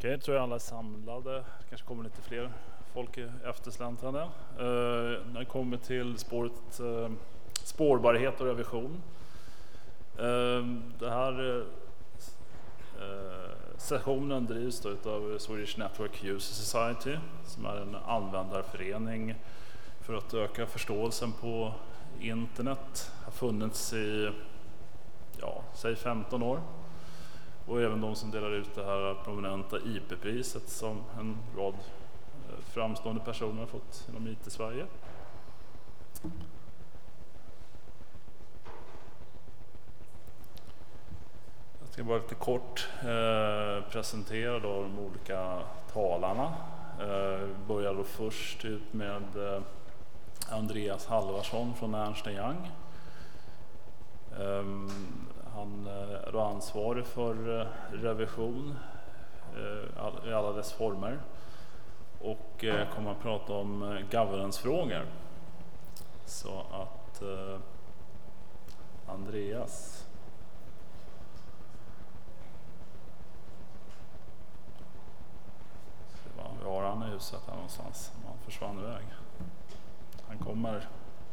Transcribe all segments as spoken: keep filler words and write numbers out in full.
Okej, jag tror jag alla är samlade. Kanske kommer lite fler folk eftersläntrande. Uh, när det kommer till spåret uh, spårbarhet och revision. Uh, det här uh, sessionen drivs då av Swedish Network User Society, som är en användarförening för att öka förståelsen på internet. Har funnits i, ja, säg femton år. Och även de som delar ut det här prominenta I P-priset som en rad framstående personer har fått inom I T-Sverige. Jag ska bara lite kort eh, presentera då de olika talarna. Eh, börjar då först ut med eh, Andreas Halvarsson från Ernst och Young. Eh, Han är då ansvarig för revision i alla dess former och kommer att prata om governance-frågor. Så att eh, Andreas. Vi har han i huset här någonstans. Han försvann iväg. Han kommer.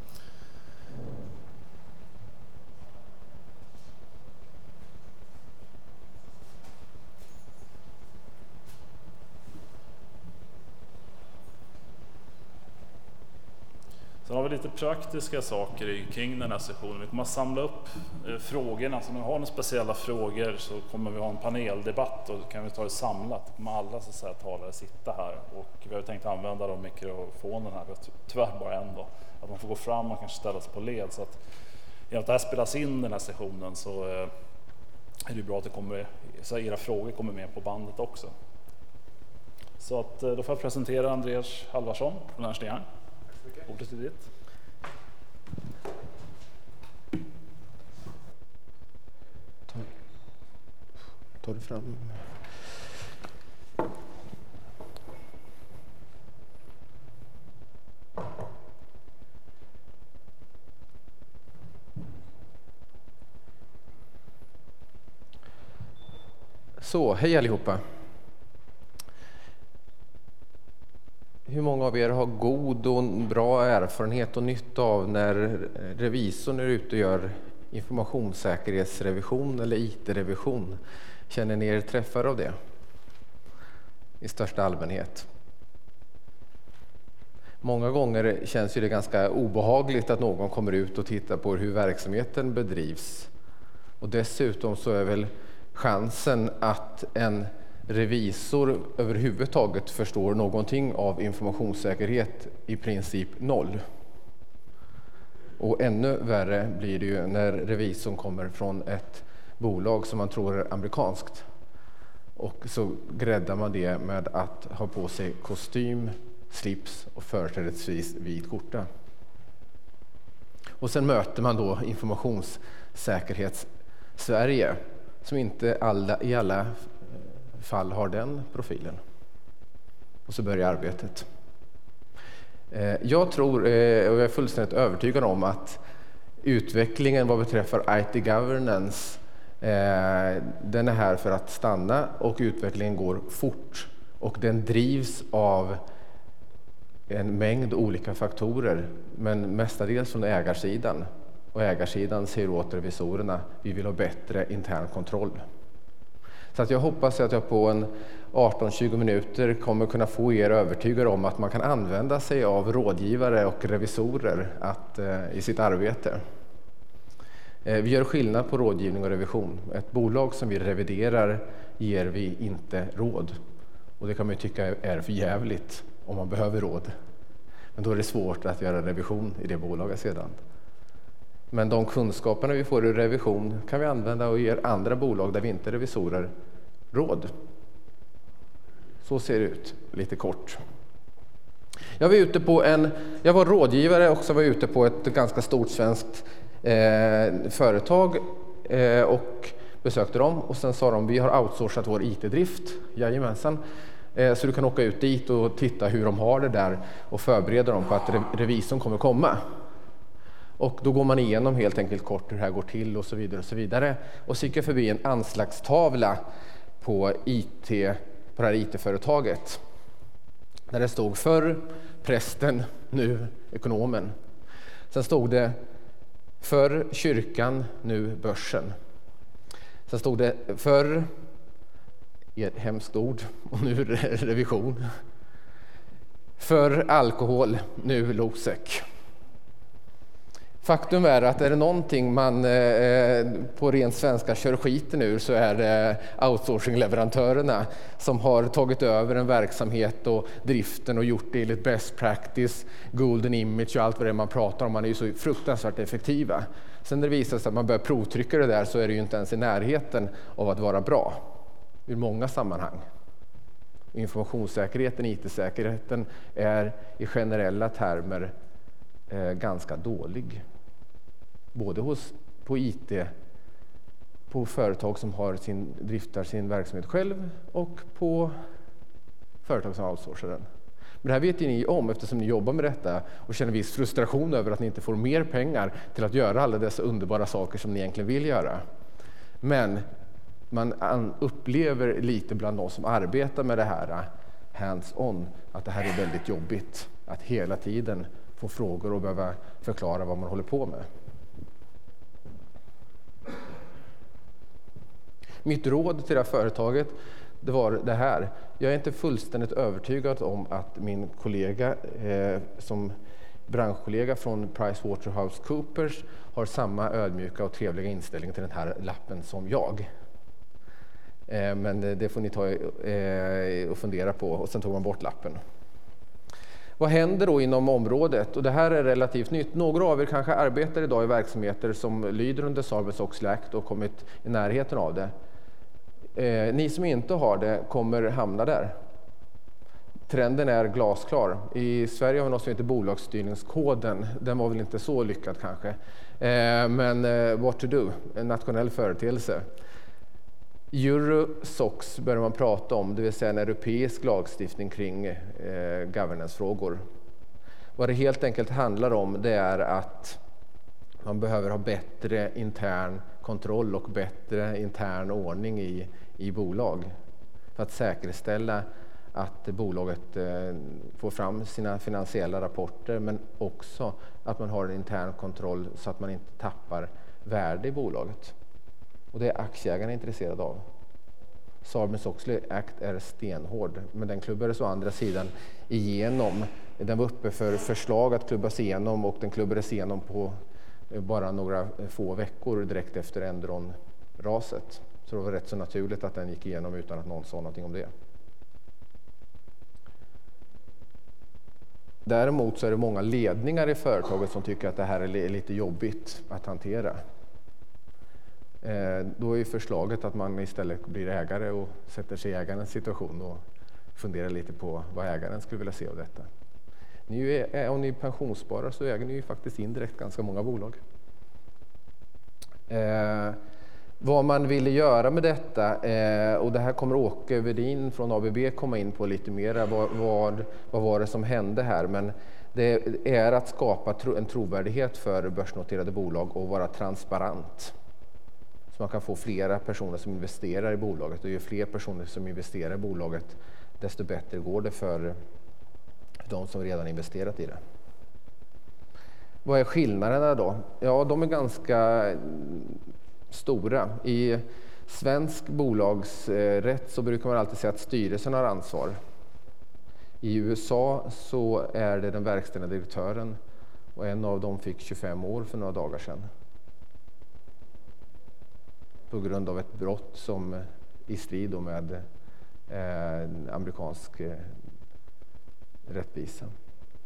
Sen har vi lite praktiska saker kring den här sessionen. Vi kommer att samla upp eh, frågorna. Så om vi har några speciella frågor så kommer vi ha en paneldebatt och kan vi ta det samlat. Kommer alla så att säga, talare sitta här. Och vi har tänkt använda de mikrofonen här. Vi har tyvärr bara en då. Att man får gå fram och kanske ställa sig på led. Så att genom att det här spelas in den här sessionen så eh, är det bra att det kommer, så era frågor kommer med på bandet också. Så att, eh, då får jag presentera Andreas Halvarsson från Ernst och Young. Ordet är ditt. Ta, ta det fram. Så, hej allihopa. Hur många av er har god och bra erfarenhet och nytta av när revisorn är ute och gör informationssäkerhetsrevision eller I T-revision? Känner ni er träffar av det? I största allmänhet. Många gånger känns ju det ganska obehagligt att någon kommer ut och tittar på hur verksamheten bedrivs. Och dessutom så är väl chansen att en revisor överhuvudtaget förstår någonting av informationssäkerhet i princip noll. Och ännu värre blir det ju när revisorn kommer från ett bolag som man tror är amerikanskt. Och så gräddar man det med att ha på sig kostym, slips och företrädesvis vit skjorta. Och sen möter man då informationssäkerhets-Sverige som inte alla, i alla fall har den profilen. Och så börjar arbetet. Jag tror, och jag är fullständigt övertygad om, att utvecklingen vad beträffar I T-governance, den är här för att stanna och utvecklingen går fort. Och den drivs av en mängd olika faktorer, men mestadels från ägarsidan. Och ägarsidan säger åt revisorerna, vi vill ha bättre intern kontroll. Så att jag hoppas att jag på en arton till tjugo minuter kommer kunna få er övertygade om att man kan använda sig av rådgivare och revisorer att, eh, i sitt arbete. Eh, vi gör skillnad på rådgivning och revision. Ett bolag som vi reviderar ger vi inte råd. Och det kan man ju tycka är för jävligt om man behöver råd. Men då är det svårt att göra revision i det bolaget sedan. Men de kunskaperna vi får i revision kan vi använda och ge andra bolag där vi inte är revisorer råd. Så ser det ut, lite kort. Jag var ute på en, jag var rådgivare och så var ute på ett ganska stort svenskt eh, företag eh, och besökte dem. Och sen sa de, vi har outsourcat vår I T-drift, jajamensan. Eh, så du kan åka ut dit och titta hur de har det där och förbereda dem på att revisorn kommer komma. Och då går man igenom helt enkelt kort hur det här går till och så vidare och så vidare. Och så gick jag förbi en anslagstavla på I T på det här I T-företaget. Där det stod förr prästen, nu ekonomen. Sen stod det förr kyrkan, nu börsen. Sen stod det förr, ett hemskt ord, och nu revision. Förr alkohol, nu Losec. Faktum är att är det någonting man eh, på ren svenska kör skiten ur, så är det outsourcing-leverantörerna som har tagit över en verksamhet och driften och gjort det enligt best practice, golden image och allt vad det är man pratar om. Man är ju så fruktansvärt effektiva. Sen när det visar sig att man börjar provtrycka det där, så är det ju inte ens i närheten av att vara bra i många sammanhang. Informationssäkerheten, I T-säkerheten är i generella termer eh, ganska dålig. Både hos, på I T, på företag som har sin, driftar sin verksamhet själv och på företag som outsourcar den. Men det här vet ju ni om eftersom ni jobbar med detta och känner viss frustration över att ni inte får mer pengar till att göra alla dessa underbara saker som ni egentligen vill göra. Men man upplever lite bland de som arbetar med det här hands-on att det här är väldigt jobbigt. Att hela tiden få frågor och behöva förklara vad man håller på med. Mitt råd till det här företaget, det var det här. Jag är inte fullständigt övertygad om att min kollega eh, som branschkollega från PricewaterhouseCoopers har samma ödmjuka och trevliga inställning till den här lappen som jag. Eh, men det får ni ta eh, och fundera på, och sen tog man bort lappen. Vad händer då inom området? Och det här är relativt nytt. Några av er kanske arbetar idag i verksamheter som lyder under Sarbanes-Oxley Act och kommit i närheten av det. Eh, ni som inte har det kommer hamna där. Trenden är glasklar. I Sverige har vi något som heter bolagsstyrningskoden. Den var väl inte så lyckad kanske. Eh, men eh, what to do? En nationell företeelse. Euro-SOX börjar man prata om, det vill säga en europeisk lagstiftning kring eh, governance-frågor. Vad det helt enkelt handlar om, det är att man behöver ha bättre intern kontroll och bättre intern ordning i, i bolag för att säkerställa att bolaget eh, får fram sina finansiella rapporter, men också att man har en intern kontroll så att man inte tappar värde i bolaget. Och det är aktieägarna intresserade av. Sarbanes-Oxley Act är stenhård, men den klubbades å andra sidan igenom. Den var uppe för förslag att klubbas igenom, och den klubbades igenom på bara några få veckor direkt efter Enron-raset. Så det var rätt så naturligt att den gick igenom utan att någon sa någonting om det. Däremot så är det många ledningar i företaget som tycker att det här är lite jobbigt att hantera. Då är ju förslaget att man istället blir ägare och sätter sig i ägarens situation och funderar lite på vad ägaren skulle vilja se av detta. Ni är, om ni pensionssparar så äger ni ju faktiskt indirekt ganska många bolag. Eh, vad man ville göra med detta, eh, och det här kommer Åke Wedin från A B B komma in på lite mer, vad, vad, vad var det som hände här, men det är att skapa tro, en trovärdighet för börsnoterade bolag och vara transparent. Så man kan få flera personer som investerar i bolaget, och ju fler personer som investerar i bolaget, desto bättre går det för de som redan investerat i det. Vad är skillnaderna då? Ja, de är ganska stora. I svensk bolagsrätt så brukar man alltid säga att styrelsen har ansvar. I U S A så är det den verkställande direktören, och en av dem fick tjugofem år för några dagar sedan. På grund av ett brott som i strid med eh, amerikansk eh, rättvisa.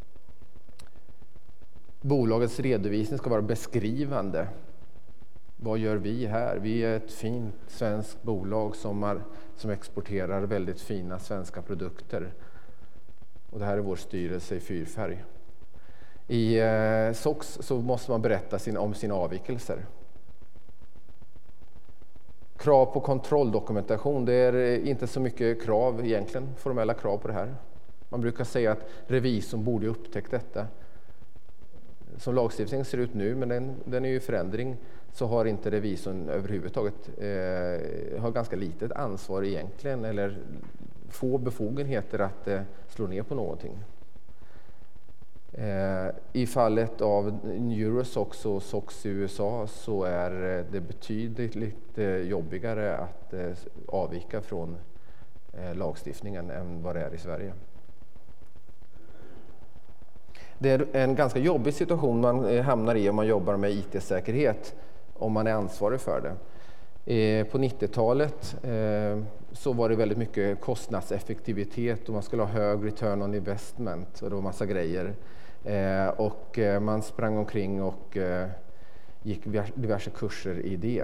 Bolagets redovisning ska vara beskrivande. Vad gör vi här? Vi är ett fint svenskt bolag som, har, som exporterar väldigt fina svenska produkter. Och det här är vår styrelse i fyrfärg. I eh, SOX så måste man berätta sin, om sina avvikelser. Krav på kontrolldokumentation, det är inte så mycket krav egentligen, formella krav på det här. Man brukar säga att revisorn borde upptäckt detta. som lagstiftningen ser ut nu, men den, den är ju i förändring, så har inte revisorn överhuvudtaget eh, har ganska litet ansvar egentligen, eller få befogenheter att eh, slå ner på någonting. Eh, I fallet av Neurosox och SOX i U S A så är det betydligt lite jobbigare att eh, avvika från eh, lagstiftningen än vad det är i Sverige. Det är en ganska jobbig situation man hamnar i om man jobbar med I T-säkerhet, om man är ansvarig för det. På nittiotalet så var det väldigt mycket kostnadseffektivitet och man skulle ha hög return on investment och det var massa grejer. Och man sprang omkring och gick diverse kurser i det.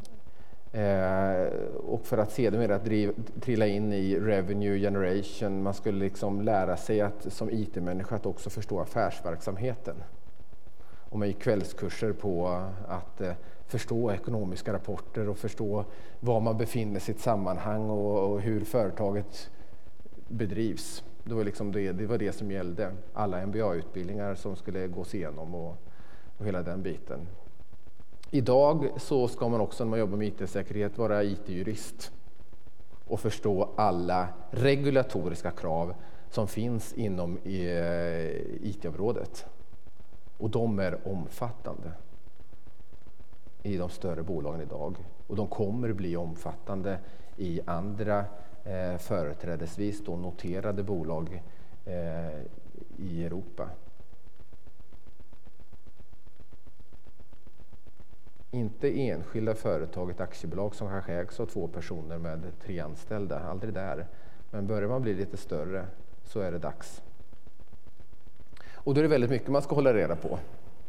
Och för att sedermera trilla in i revenue generation, man skulle liksom lära sig att som I T-människa att också förstå affärsverksamheten. Och man gick kvällskurser på att förstå ekonomiska rapporter och förstå var man befinner sig i ett sammanhang och, och hur företaget bedrivs. Det var, liksom det, det var det som gällde. Alla M B A-utbildningar som skulle gås igenom och, och hela den biten. Idag så ska man också när man jobbar med I T-säkerhet vara I T-jurist och förstå alla regulatoriska krav som finns inom I T-området. Och de är omfattande i de större bolagen idag. Och de kommer bli omfattande i andra eh, företrädesvis då noterade bolag eh, i Europa. Inte enskilda företag, ett aktiebolag som kanske ägs av två personer med tre anställda, aldrig där. Men börjar man bli lite större så är det dags. Och då är det väldigt mycket man ska hålla reda på.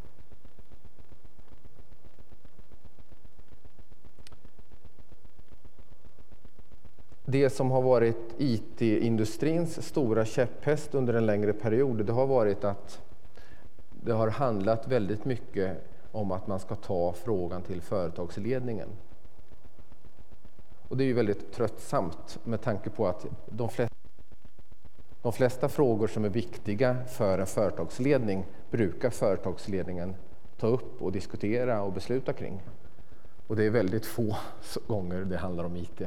Det som har varit I T-industrins stora käpphäst under en längre period, det har varit att det har handlat väldigt mycket om att man ska ta frågan till företagsledningen. Och det är ju väldigt tröttsamt med tanke på att de flesta, de flesta frågor som är viktiga för en företagsledning brukar företagsledningen ta upp och diskutera och besluta kring. Och det är väldigt få gånger det handlar om I T.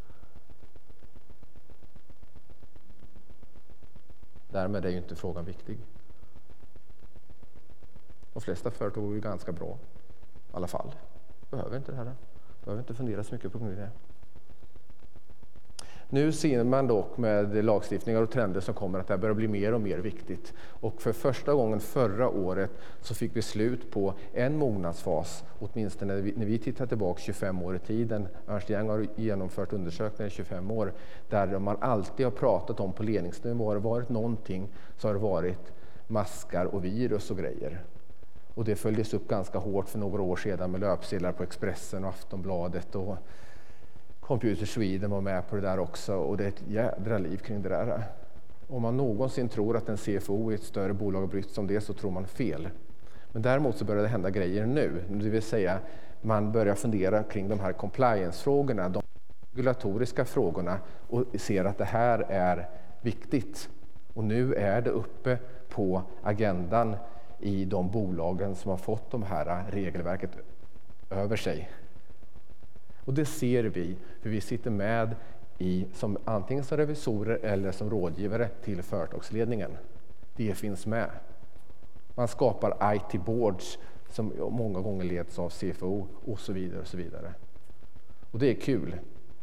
Därmed är ju inte frågan viktig. De flesta företag är ju ganska bra i alla fall. Behöver inte det här. Behöver inte fundera så mycket på det. Nu ser man dock med lagstiftningar och trender som kommer att det här börjar bli mer och mer viktigt. Och för första gången förra året så fick vi slut på en mognadsfas, åtminstone när vi, när vi tittar tillbaka tjugofem år i tiden. Ernst Young har genomfört undersökningar i tjugofem år där man alltid har pratat om på ledningsnivå. Har det varit någonting så har det varit maskar och virus och grejer. Och det följdes upp ganska hårt för några år sedan med löpsedlar på Expressen och Aftonbladet och Computer Sweden var med på det där också, och det är ett jädra liv kring det där. Om man någonsin tror att en C F O i ett större bolag har brytt sig om det så tror man fel. Men däremot så börjar det hända grejer nu, det vill säga man börjar fundera kring de här compliance-frågorna, de regulatoriska frågorna och ser att det här är viktigt. Och nu är det uppe på agendan i de bolagen som har fått de här regelverket över sig. Och det ser vi, för vi sitter med i, som antingen som revisorer eller som rådgivare till företagsledningen. Det finns med. Man skapar I T-boards som många gånger leds av C F O och så vidare och så vidare. Och det är kul.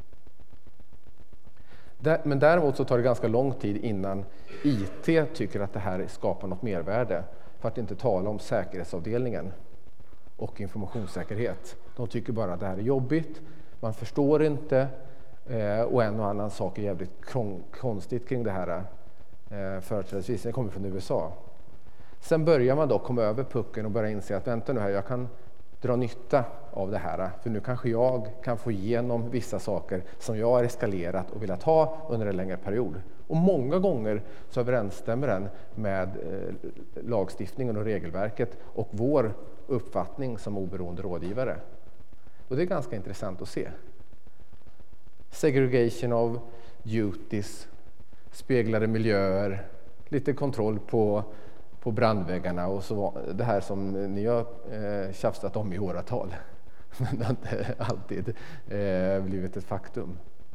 Men däremot så tar det ganska lång tid innan I T tycker att det här skapar något mervärde. För att inte tala om säkerhetsavdelningen och informationssäkerhet. De tycker bara att det här är jobbigt, man förstår inte eh, och en och annan sak är jävligt konstigt kring det här eh, företrädesvis. Det kommer från U S A. Sen börjar man då komma över pucken och börja inse att vänta nu här, jag kan dra nytta av det här. För nu kanske jag kan få igenom vissa saker som jag har eskalerat och velat ha under en längre period. Och många gånger så överensstämmer den med eh, lagstiftningen och regelverket och vår uppfattning som oberoende rådgivare. Och det är ganska intressant att se. Segregation of duties, speglade miljöer, lite kontroll på, på på brandväggarna och så var det här som ni har eh, tjafsat om i åratal. Men det har inte alltid eh, blivit ett faktum.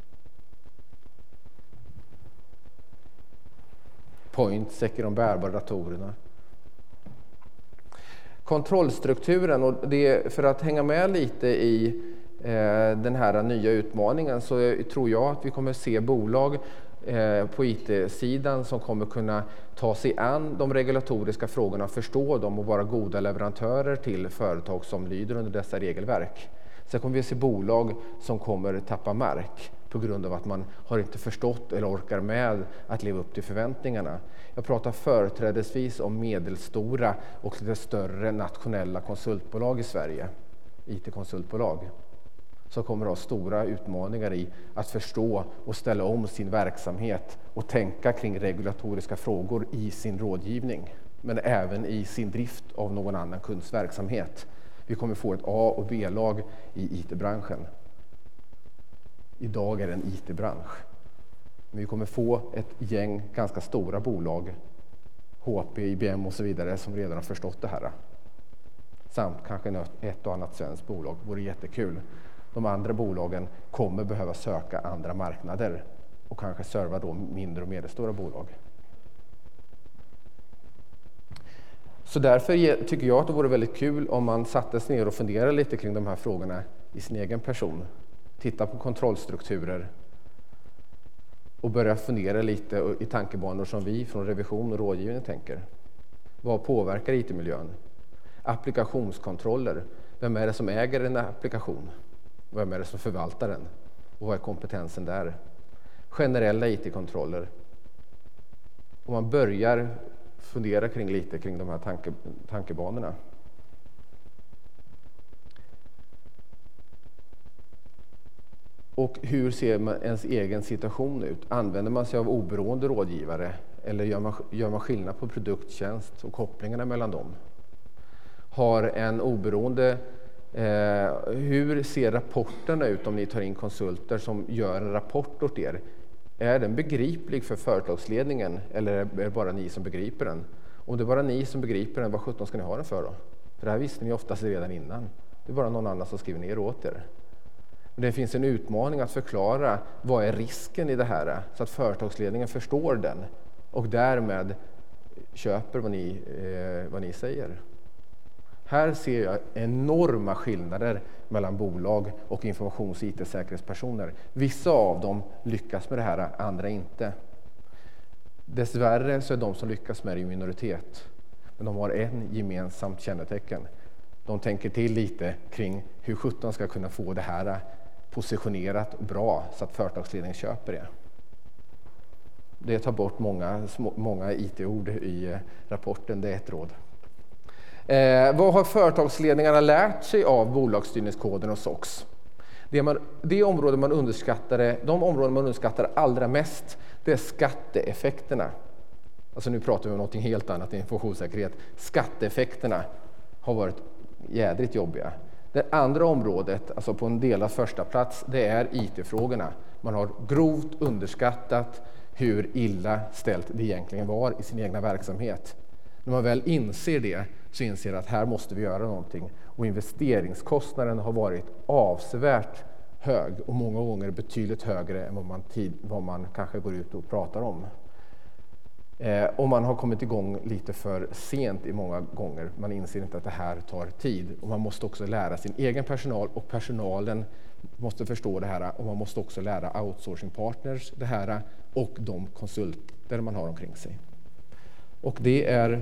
Pointsäcker, de bärbara datorerna. Kontrollstrukturen, och det, för att hänga med lite i eh, den här nya utmaningen, så tror jag att vi kommer se bolag eh, på I T-sidan som kommer kunna ta sig an de regulatoriska frågorna, förstå dem och vara goda leverantörer till företag som lyder under dessa regelverk. Sen kommer vi se bolag som kommer tappa mark på grund av att man har inte förstått eller orkar med att leva upp till förväntningarna. Jag pratar företrädesvis om medelstora och lite större nationella konsultbolag i Sverige, I T-konsultbolag, som kommer att ha stora utmaningar i att förstå och ställa om sin verksamhet och tänka kring regulatoriska frågor i sin rådgivning, men även i sin drift av någon annan kunds verksamhet. Vi kommer få ett A- och B-lag i I T-branschen. Idag är det en I T-bransch. Men vi kommer få ett gäng ganska stora bolag, H P, I B M och så vidare, som redan har förstått det här. Samt kanske ett och annat svenskt bolag. Det vore jättekul. De andra bolagen kommer behöva söka andra marknader och kanske serva då mindre och medelstora bolag. Så därför tycker jag att det vore väldigt kul om man satte sig ner och funderade lite kring de här frågorna i sin egen person. Titta på kontrollstrukturer och börja fundera lite i tankebanor som vi från revision och rådgivning tänker. Vad påverkar I T-miljön? Applikationskontroller. Vem är det som äger en applikation? Vem är det som förvaltar den? Och vad är kompetensen där? Generella I T-kontroller. Om man börjar fundera kring lite kring de här tanke, tankebanorna. Och hur ser man ens egen situation ut? Använder man sig av oberoende rådgivare eller gör man, gör man skillnad på produkttjänst och kopplingarna mellan dem? Har en oberoende, eh, hur ser rapporterna ut om ni tar in konsulter som gör en rapport åt er? Är den begriplig för företagsledningen eller är det bara ni som begriper den? Om det är bara ni som begriper den, vad sjutton ska ni ha den för då? För det här visste ni oftast redan innan. Det är bara någon annan som skriver ner åt er. Men det finns en utmaning att förklara vad är risken i det här så att företagsledningen förstår den och därmed köper vad ni, eh, vad ni säger. Här ser jag enorma skillnader mellan bolag och informations- och I T-säkerhetspersoner. Vissa av dem lyckas med det här, andra inte. Dessvärre så är de som lyckas med det i minoritet. Men de har en gemensamt kännetecken. De tänker till lite kring hur sjutton ska kunna få det här positionerat bra så att företagsledningen köper det. Det tar bort många, många I T-ord i rapporten, det är ett råd. Eh, vad har företagsledningarna lärt sig av bolagsstyrningskoden och S O X? Det, man, det område man underskattade, de områden man underskattar allra mest, det är skatteeffekterna. Alltså nu pratar vi om något helt annat än informationssäkerhet. Skatteeffekterna har varit jädrigt jobbiga. Det andra området, alltså på en delad första plats, det är I T-frågorna. Man har grovt underskattat hur illa ställt det egentligen var i sin egna verksamhet. När man väl inser det så inser att här måste vi göra någonting. Och investeringskostnaden har varit avsevärt hög och många gånger betydligt högre än vad man, tid, vad man kanske går ut och pratar om. Eh, och man har kommit igång lite för sent i många gånger. Man inser inte att det här tar tid. Och man måste också lära sin egen personal och personalen måste förstå det här. Och man måste också lära outsourcing partners det här och de konsulter man har omkring sig. Och det är...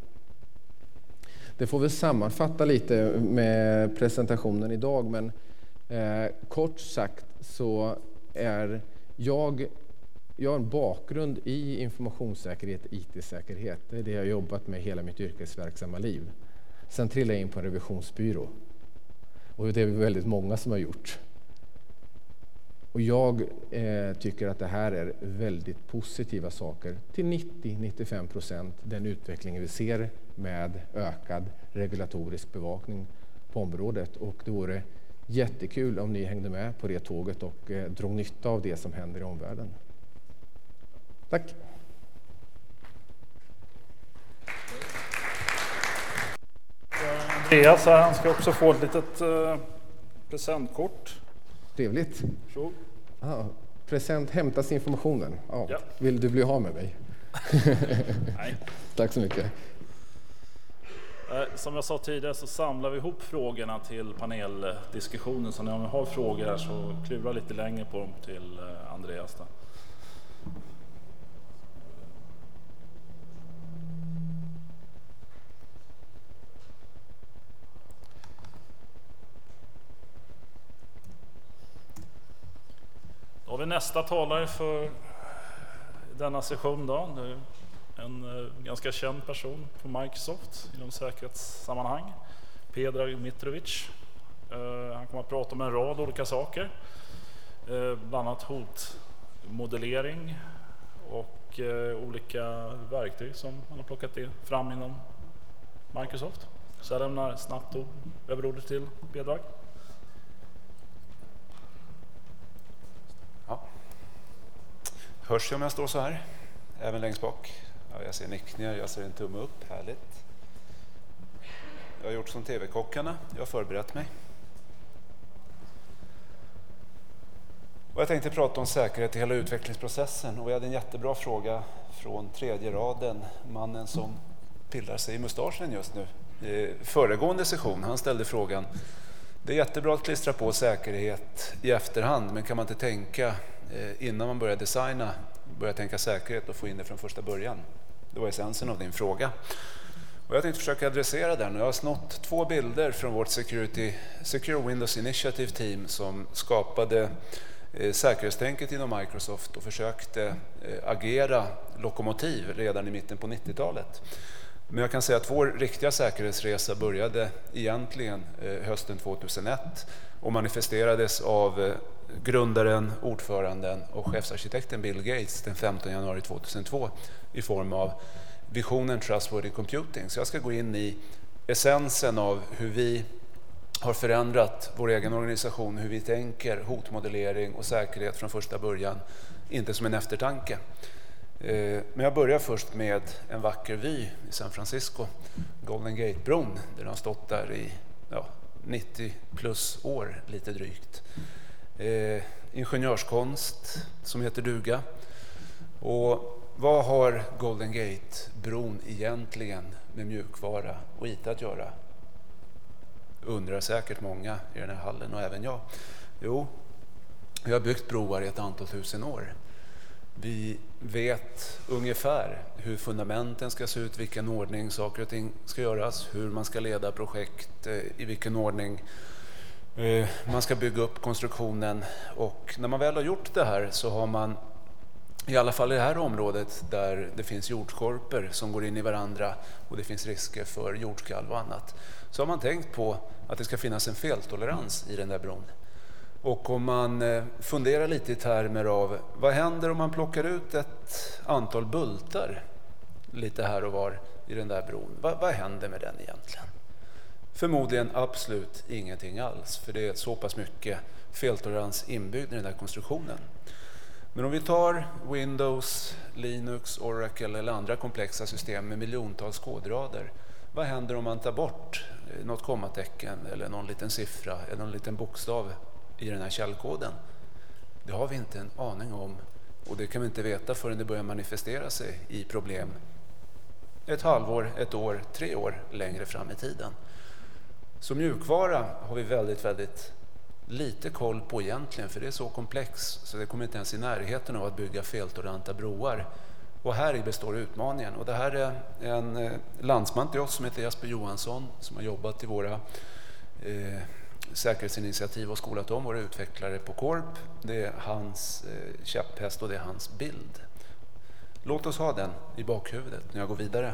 Det får vi sammanfatta lite med presentationen idag, men eh, kort sagt så är jag, jag har en bakgrund i informationssäkerhet, I T-säkerhet. Det är det jag har jobbat med hela mitt yrkesverksamma liv. Sen trillade jag in på en revisionsbyrå. Och det är väldigt många som har gjort. Och jag eh, tycker att det här är väldigt positiva saker till nittio till nittiofem procent den utvecklingen vi ser med ökad regulatorisk bevakning på området. Och det vore jättekul om ni hängde med på det tåget och eh, drog nytta av det som händer i omvärlden. Tack! Andreas här, han ska också få ett litet eh, presentkort. Trevligt. Så. Ah, present, hämtas informationen. Ah, Ja. Vill du bli av med mig? Nej. Tack så mycket. Eh, som jag sa tidigare så samlar vi ihop frågorna till paneldiskussionen. Så när ni har frågor här så klura lite längre på dem till eh, Andreas. Då. Då har vi nästa talare för denna session. Då. Det är en uh, ganska känd person på Microsoft inom säkerhetssammanhang. Predrag Mitrovic. Uh, han kommer att prata om en rad olika saker. Uh, bland annat hotmodellering och uh, olika verktyg som han har plockat fram inom Microsoft. Så jag lämnar snabbt över ordet till Predrag. Ja. Hörs jag om jag står så här? Även längst bak? Ja, jag ser nickningar, jag ser en tumme upp. Härligt. Jag har gjort som tv-kockarna. Jag har förberett mig. Och jag tänkte prata om säkerhet i hela utvecklingsprocessen. Och vi hade en jättebra fråga från tredje raden. Mannen som pillar sig i mustaschen just nu. I föregående session, han ställde frågan: det är jättebra att klistra på säkerhet i efterhand, men kan man inte tänka eh, innan man börjar designa, börja tänka säkerhet och få in det från första början? Det var essensen av din fråga. Och jag tänkte försöka adressera den. Jag har snott två bilder från vårt Security, Secure Windows Initiative Team som skapade eh, säkerhetstänket inom Microsoft och försökte eh, agera lokomotiv redan i mitten på nittiotalet. Men jag kan säga att vår riktiga säkerhetsresa började egentligen eh, hösten tvåtusenett och manifesterades av eh, grundaren, ordföranden och chefsarkitekten Bill Gates den femtonde januari tvåtusentvå i form av visionen Trustworthy Computing. Så jag ska gå in i essensen av hur vi har förändrat vår egen organisation, hur vi tänker hotmodellering och säkerhet från första början, inte som en eftertanke. Men jag börjar först med en vacker vy i San Francisco, Golden Gate-bron, där den har stått där i ja, nittio plus år, lite drygt. Eh, ingenjörskonst som heter duga. Och vad har Golden Gate-bron egentligen med mjukvara och I T att göra? Undrar säkert många i den här hallen och även jag. Jo, vi har byggt broar i ett antal tusen år. Vi vet ungefär hur fundamenten ska se ut, vilken ordning saker och ting ska göras, hur man ska leda projekt, i vilken ordning man ska bygga upp konstruktionen. Och när man väl har gjort det här så har man, i alla fall i det här området där det finns jordskorpor som går in i varandra och det finns risker för jordskalv och annat, så har man tänkt på att det ska finnas en feltolerans i den där bron. Och om man funderar lite i termer av vad händer om man plockar ut ett antal bultar lite här och var i den där bron, vad, vad händer med den egentligen? Förmodligen absolut ingenting alls, för det är så pass mycket feltolerans inbyggd i den där konstruktionen. Men om vi tar Windows, Linux, Oracle eller andra komplexa system med miljontals kodrader, vad händer om man tar bort något kommatecken eller någon liten siffra eller någon liten bokstav i den här källkoden? Det har vi inte en aning om, och det kan vi inte veta förrän det börjar manifestera sig i problem ett halvår, ett år, tre år längre fram i tiden. Så mjukvara har vi väldigt, väldigt lite koll på egentligen, för det är så komplex så det kommer inte ens i närheten av att bygga feltoleranta broar. Och här i består utmaningen. Och det här är en landsman till oss som heter Jesper Johansson som har jobbat i våra eh, säkerhetsinitiativ och skolat om våra utvecklare på Corp. Det är hans eh, käpphäst och det är hans bild. Låt oss ha den i bakhuvudet när jag går vidare.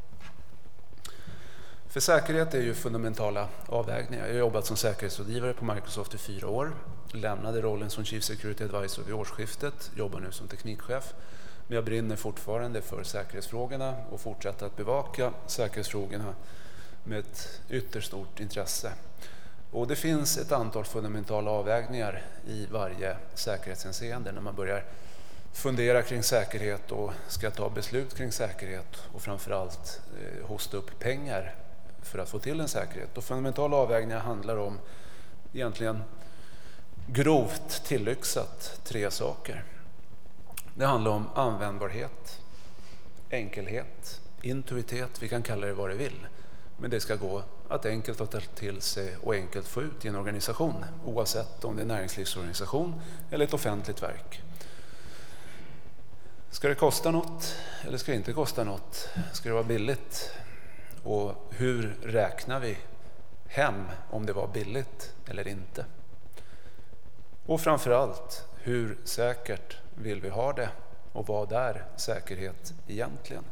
För säkerhet är ju fundamentala avvägningar. Jag har jobbat som säkerhetsrådgivare på Microsoft i fyra år. Lämnade rollen som Chief Security Advisor vid årsskiftet. Jobbar nu som teknikchef. Men jag brinner fortfarande för säkerhetsfrågorna och fortsätter att bevaka säkerhetsfrågorna med ett ytterst stort intresse. Och det finns ett antal fundamentala avvägningar i varje säkerhetshänseende när man börjar fundera kring säkerhet och ska ta beslut kring säkerhet och framförallt eh, hosta upp pengar för att få till en säkerhet. Och fundamentala avvägningar handlar om egentligen grovt tillyxat tre saker. Det handlar om användbarhet, enkelhet, intuitet, vi kan kalla det vad det vill. Men det ska gå att enkelt få ta till sig och enkelt få ut i en organisation, oavsett om det är en näringslivsorganisation eller ett offentligt verk. Ska det kosta något eller ska det inte kosta något? Ska det vara billigt? Och hur räknar vi hem om det var billigt eller inte? Och framförallt, hur säkert vill vi ha det? Och vad är säkerhet egentligen?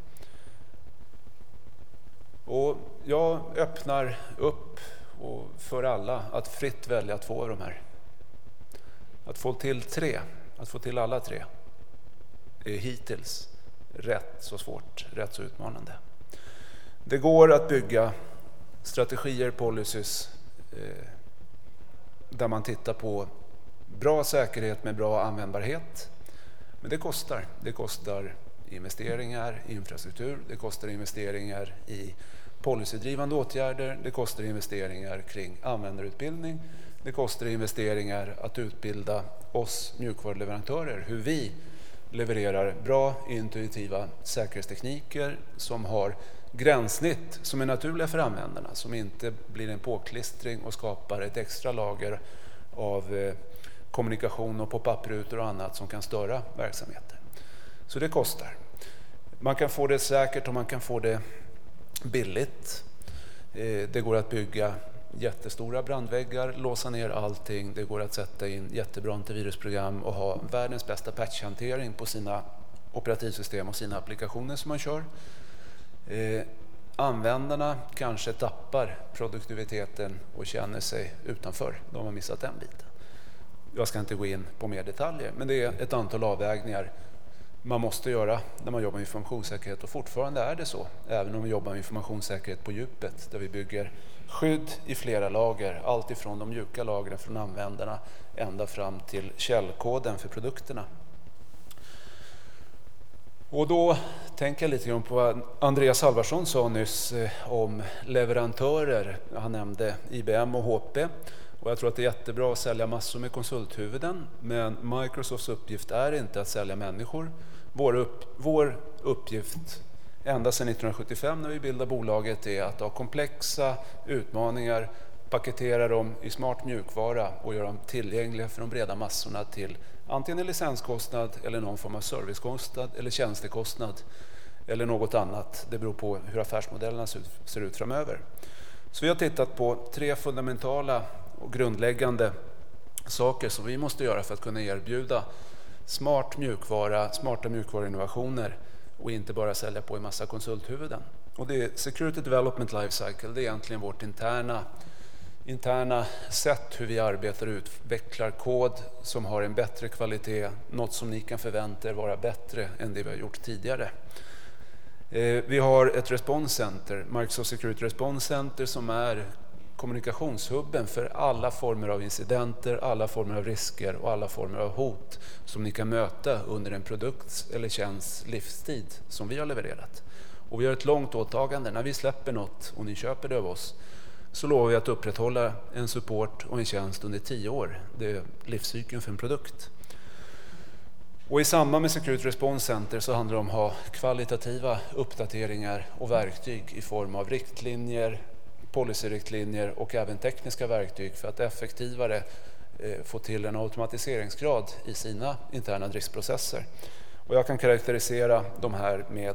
Och jag öppnar upp och för alla att fritt välja två av de här. Att få till tre, att få till alla tre är hittills rätt så svårt, rätt så utmanande. Det går att bygga strategier, policies eh, där man tittar på bra säkerhet med bra användbarhet. Men det kostar. Det kostar investeringar i infrastruktur, det kostar investeringar i policydrivande åtgärder, det kostar investeringar kring användarutbildning, det kostar investeringar att utbilda oss mjukvaruleverantörer hur vi levererar bra intuitiva säkerhetstekniker som har gränssnitt som är naturliga för användarna, som inte blir en påklistring och skapar ett extra lager av eh, kommunikation och pop-up-rutor och annat som kan störa verksamheter. Så det kostar. Man kan få det säkert och man kan få det billigt. Eh, det går att bygga jättestora brandväggar, låsa ner allting. Det går att sätta in jättebra antivirusprogram och ha världens bästa patchhantering på sina operativsystem och sina applikationer som man kör. Eh, användarna kanske tappar produktiviteten och känner sig utanför. De har missat den biten. Jag ska inte gå in på mer detaljer, men det är ett antal avvägningar man måste göra när man jobbar med informationssäkerhet, och fortfarande är det så, även om vi jobbar med informationssäkerhet på djupet, där vi bygger skydd i flera lager, allt ifrån de mjuka lagren från användarna ända fram till källkoden för produkterna. Och då tänker jag lite grann på vad Andreas Halvarsson sa nyss om leverantörer. Han nämnde I B M och H P. Och jag tror att det är jättebra att sälja massor med konsulthuvuden, men Microsofts uppgift är inte att sälja människor. Vår, upp, vår uppgift ända sedan nittonhundrasjuttiofem när vi bildade bolaget är att ha komplexa utmaningar, paketera dem i smart mjukvara och göra dem tillgängliga för de breda massorna till antingen en licenskostnad eller någon form av servicekostnad eller tjänstekostnad eller något annat. Det beror på hur affärsmodellerna ser ut framöver. Så vi har tittat på tre fundamentala och grundläggande saker som vi måste göra för att kunna erbjuda smart mjukvara, smarta mjukvaruinnovationer och inte bara sälja på en massa konsulthuvuden. Och det är Security Development Lifecycle, det är egentligen vårt interna, interna sätt hur vi arbetar och utvecklar kod som har en bättre kvalitet, något som ni kan förvänta er vara bättre än det vi har gjort tidigare. Vi har ett Response Center, Microsoft Security Response Center, som är kommunikationshubben för alla former av incidenter, alla former av risker och alla former av hot som ni kan möta under en produkt eller tjänst livstid som vi har levererat. Och vi har ett långt åtagande. När vi släpper något och ni köper det av oss så lovar vi att upprätthålla en support och en tjänst under tio år. Det är livscykeln för en produkt. Och i samband med Security Response Center så handlar det om att ha kvalitativa uppdateringar och verktyg i form av riktlinjer, policyriktlinjer och även tekniska verktyg för att effektivare eh, få till en automatiseringsgrad i sina interna driftsprocesser. Och jag kan karaktärisera de här med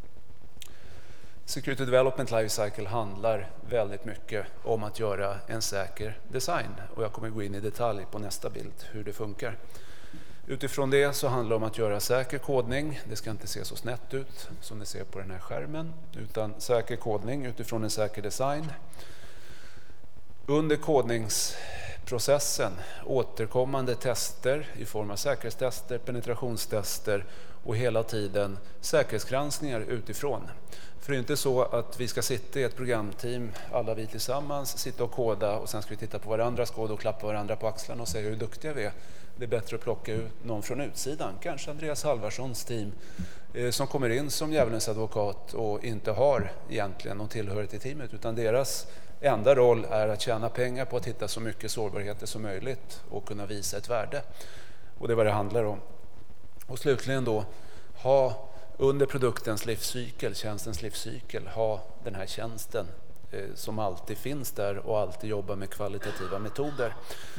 Security Development Lifecycle handlar väldigt mycket om att göra en säker design. Och jag kommer gå in i detalj på nästa bild hur det funkar. Utifrån det så handlar det om att göra säker kodning. Det ska inte se så snett ut som det ser på den här skärmen, utan säker kodning utifrån en säker design. Under kodningsprocessen återkommande tester i form av säkerhetstester, penetrationstester och hela tiden säkerhetsgranskningar utifrån. För det är inte så att vi ska sitta i ett programteam, alla vi tillsammans, sitta och koda och sen ska vi titta på varandras kod och klappa varandra på axlarna och säga hur duktiga vi är. Det är bättre att plocka ut någon från utsidan, kanske Andreas Halvarssons team, eh, som kommer in som djävulens advokat och inte har egentligen någon tillhörighet i teamet, utan deras enda roll är att tjäna pengar på att hitta så mycket sårbarheter som möjligt och kunna visa ett värde. Och det är vad det handlar om. Och slutligen då, ha under produktens livscykel, tjänstens livscykel, ha den här tjänsten eh, som alltid finns där och alltid jobba med kvalitativa metoder.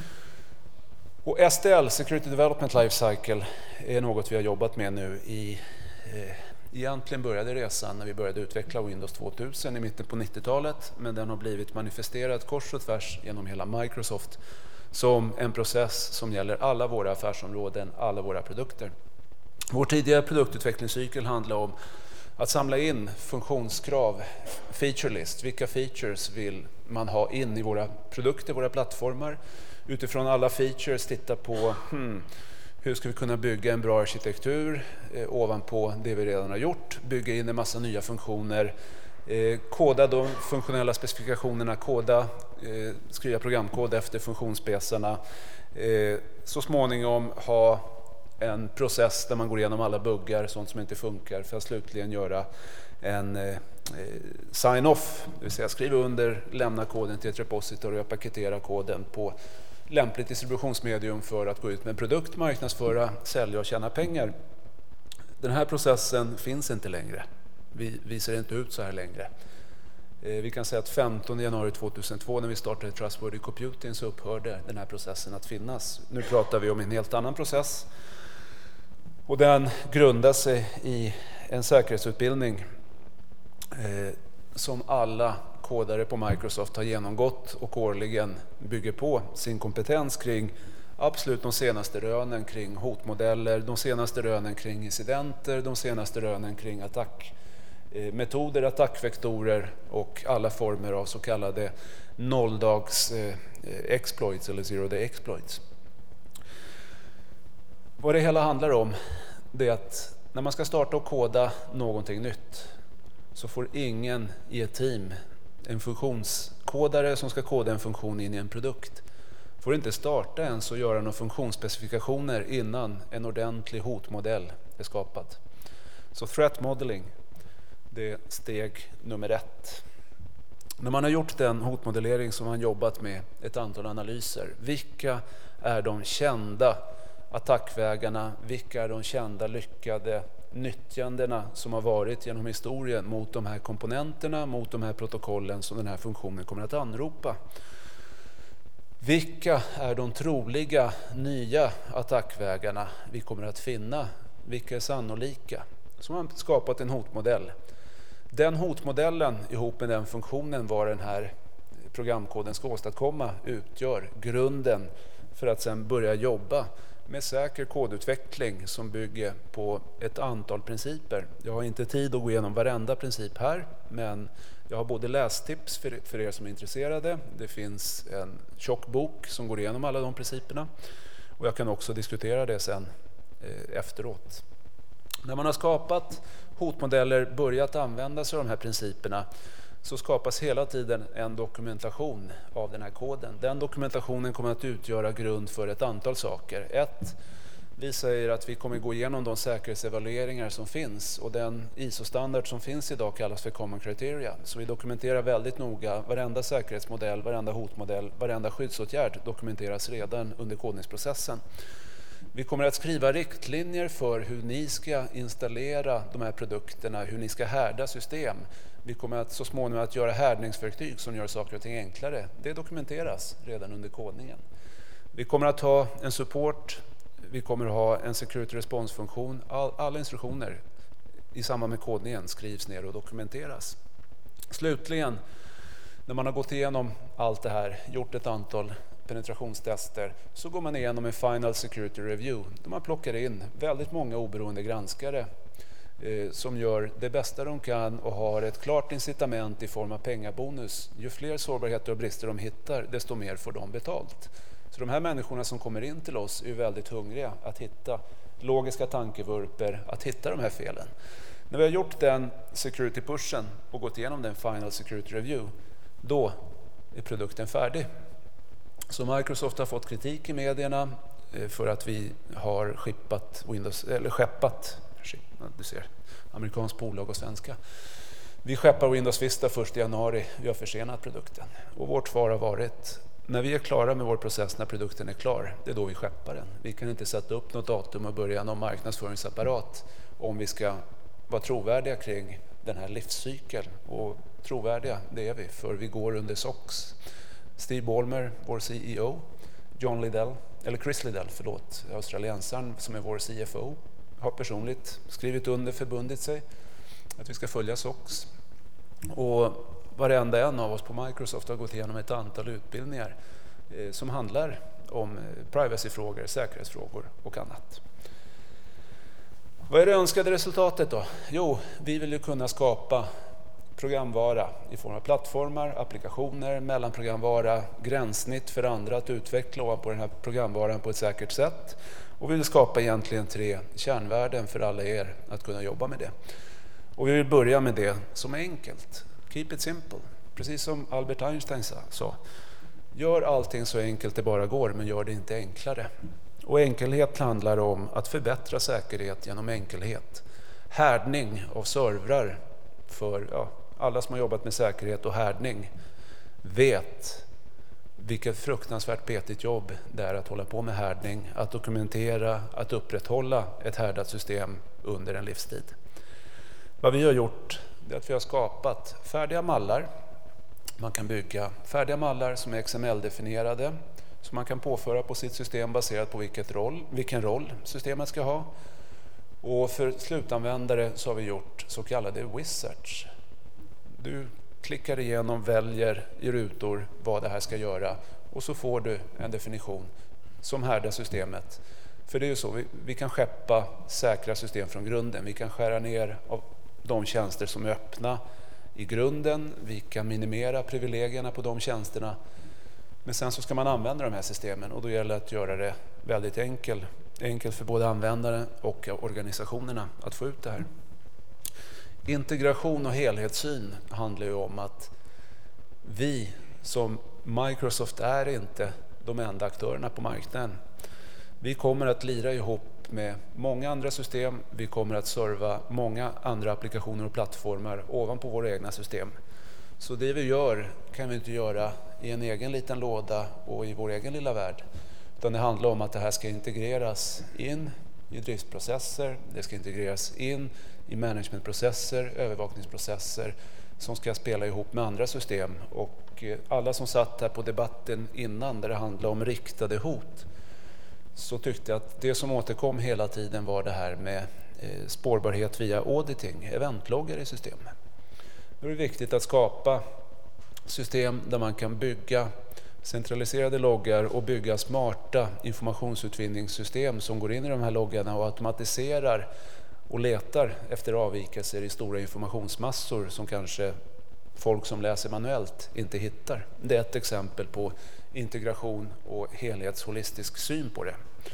Och S D L, Security Development Lifecycle, är något vi har jobbat med nu i... Eh, egentligen började resan när vi började utveckla Windows tvåtusen i mitten på nittiotalet, men den har blivit manifesterad kors och tvärs genom hela Microsoft som en process som gäller alla våra affärsområden, alla våra produkter. Vår tidigare produktutvecklingscykel handlar om att samla in funktionskrav, feature list, vilka features vill man ha in i våra produkter, våra plattformar. Utifrån alla features titta på hmm, hur ska vi kunna bygga en bra arkitektur eh, ovanpå det vi redan har gjort, bygga in en massa nya funktioner, eh, koda de funktionella specifikationerna, koda, eh, skriva programkod efter funktionsspesarna, eh, så småningom ha en process där man går igenom alla buggar, sånt som inte funkar, för att slutligen göra en eh, sign-off, det vill säga skriva under, lämna koden till ett repository och paketera koden på lämpligt distributionsmedium för att gå ut med en produkt, marknadsföra, sälja och tjäna pengar. Den här processen finns inte längre. Vi, vi ser inte ut så här längre. Eh, vi kan säga att femtonde januari tvåtusentvå när vi startade Trustworthy Computing så upphörde den här processen att finnas. Nu pratar vi om en helt annan process. Och den grundar sig i en säkerhetsutbildning eh, som alla kodare på Microsoft har genomgått och årligen bygger på sin kompetens kring absolut de senaste rönen kring hotmodeller, de senaste rönen kring incidenter, de senaste rönen kring attackmetoder, eh, attackvektorer och alla former av så kallade nolldags eh, exploits eller zero day exploits. Vad det hela handlar om det är att när man ska starta och koda någonting nytt så får ingen i ett team, en funktionskodare som ska koda en funktion in i en produkt, får inte starta ens och göra några funktionsspecifikationer innan en ordentlig hotmodell är skapad. Så threat modeling, det är steg nummer ett. När man har gjort den hotmodellering som man jobbat med ett antal analyser, vilka är de kända attackvägarna, vilka är de kända lyckade nyttjandena som har varit genom historien mot de här komponenterna, mot de här protokollen som den här funktionen kommer att anropa. Vilka är de troliga nya attackvägarna vi kommer att finna? Vilka är sannolika? Så har man skapat en hotmodell. Den hotmodellen ihop med den funktionen var den här programkoden ska åstadkomma utgör grunden för att sedan börja jobba med säker kodutveckling som bygger på ett antal principer. Jag har inte tid att gå igenom varenda princip här, men jag har både lästips för, för er som är intresserade. Det finns en tjock bok som går igenom alla de principerna och jag kan också diskutera det sen eh, efteråt. När man har skapat hotmodeller, börjat använda sig av de här principerna, så skapas hela tiden en dokumentation av den här koden. Den dokumentationen kommer att utgöra grund för ett antal saker. Ett, vi säger att vi kommer gå igenom de säkerhetsevalueringar som finns och den I S O-standard som finns idag kallas för Common Criteria. Så vi dokumenterar väldigt noga varenda säkerhetsmodell, varenda hotmodell, varenda skyddsåtgärd dokumenteras redan under kodningsprocessen. Vi kommer att skriva riktlinjer för hur ni ska installera de här produkterna, hur ni ska härda system. Vi kommer att så småningom att göra härdningsverktyg som gör saker och ting enklare. Det dokumenteras redan under kodningen. Vi kommer att ha en support, vi kommer att ha en security response-funktion. All, alla instruktioner i samband med kodningen skrivs ner och dokumenteras. Slutligen, när man har gått igenom allt det här, gjort ett antal penetrationstester, så går man igenom en final security review där man plockar in väldigt många oberoende granskare eh, som gör det bästa de kan och har ett klart incitament i form av pengabonus. Ju fler sårbarheter och brister de hittar, desto mer får de betalt. Så de här människorna som kommer in till oss är ju väldigt hungriga att hitta logiska tankevurper, att hitta de här felen. När vi har gjort den security pushen och gått igenom den final security review, då är produkten färdig. Så Microsoft har fått kritik i medierna för att vi har skippat Windows, eller skeppat, du ser, amerikanskt bolag och svenska. Vi skeppar Windows Vista första januari, vi har försenat produkten. Och vårt svar har varit, när vi är klara med vår process, när produkten är klar, det är då vi skeppar den. Vi kan inte sätta upp något datum och börja någon marknadsföringsapparat om vi ska vara trovärdiga kring den här livscykeln. Och trovärdiga, det är vi, för vi går under S O X. Steve Ballmer, vår C E O, John Liddell, eller Chris Liddell, förlåt, australiensaren som är vår C F O, har personligt skrivit under, förbundit sig att vi ska följa S O X. Och varenda en av oss på Microsoft har gått igenom ett antal utbildningar eh, som handlar om privacyfrågor, säkerhetsfrågor och annat. Vad är det önskade resultatet då? Jo, vi vill ju kunna skapa programvara i form av plattformar, applikationer, mellanprogramvara, gränssnitt för andra att utveckla ovanpå den här programvaran på ett säkert sätt. Och vi vill skapa egentligen tre kärnvärden för alla er att kunna jobba med det. Och vi vill börja med det som är enkelt. Keep it simple. Precis som Albert Einstein sa. Gör allting så enkelt det bara går, men gör det inte enklare. Och enkelhet handlar om att förbättra säkerhet genom enkelhet. Härdning av servrar för ja, alla som har jobbat med säkerhet och härdning vet vilket fruktansvärt petigt jobb det är att hålla på med härdning, att dokumentera, att upprätthålla ett härdat system under en livstid. Vad vi har gjort är att vi har skapat färdiga mallar. Man kan bygga färdiga mallar som är X M L-definierade, som man kan påföra på sitt system baserat på vilket roll, vilken roll systemet ska ha. Och för slutanvändare så har vi gjort så kallade wizards. Du klickar igenom, väljer i rutor vad det här ska göra och så får du en definition som härdar systemet. För det är ju så, vi, vi kan skeppa säkra system från grunden. Vi kan skära ner av de tjänster som är öppna i grunden. Vi kan minimera privilegierna på de tjänsterna. Men sen så ska man använda de här systemen och då gäller det att göra det väldigt enkelt. Enkelt för både användare och organisationerna att få ut det här. Integration och helhetssyn handlar ju om att vi som Microsoft är inte de enda aktörerna på marknaden. Vi kommer att lira ihop med många andra system. Vi kommer att serva många andra applikationer och plattformar ovanpå våra egna system. Så det vi gör kan vi inte göra i en egen liten låda och i vår egen lilla värld. Utan det handlar om att det här ska integreras in i driftsprocesser. Det ska integreras in i managementprocesser, övervakningsprocesser som ska spela ihop med andra system. Och alla som satt här på debatten innan där det handlade om riktade hot, så tyckte jag att det som återkom hela tiden var det här med spårbarhet via auditing, eventloggar i systemet. Nu är det viktigt att skapa system där man kan bygga centraliserade loggar och bygga smarta informationsutvinningssystem som går in i de här loggarna och automatiserar och letar efter avvikelser i stora informationsmassor som kanske folk som läser manuellt inte hittar. Det är ett exempel på integration och helhetsholistisk syn på det.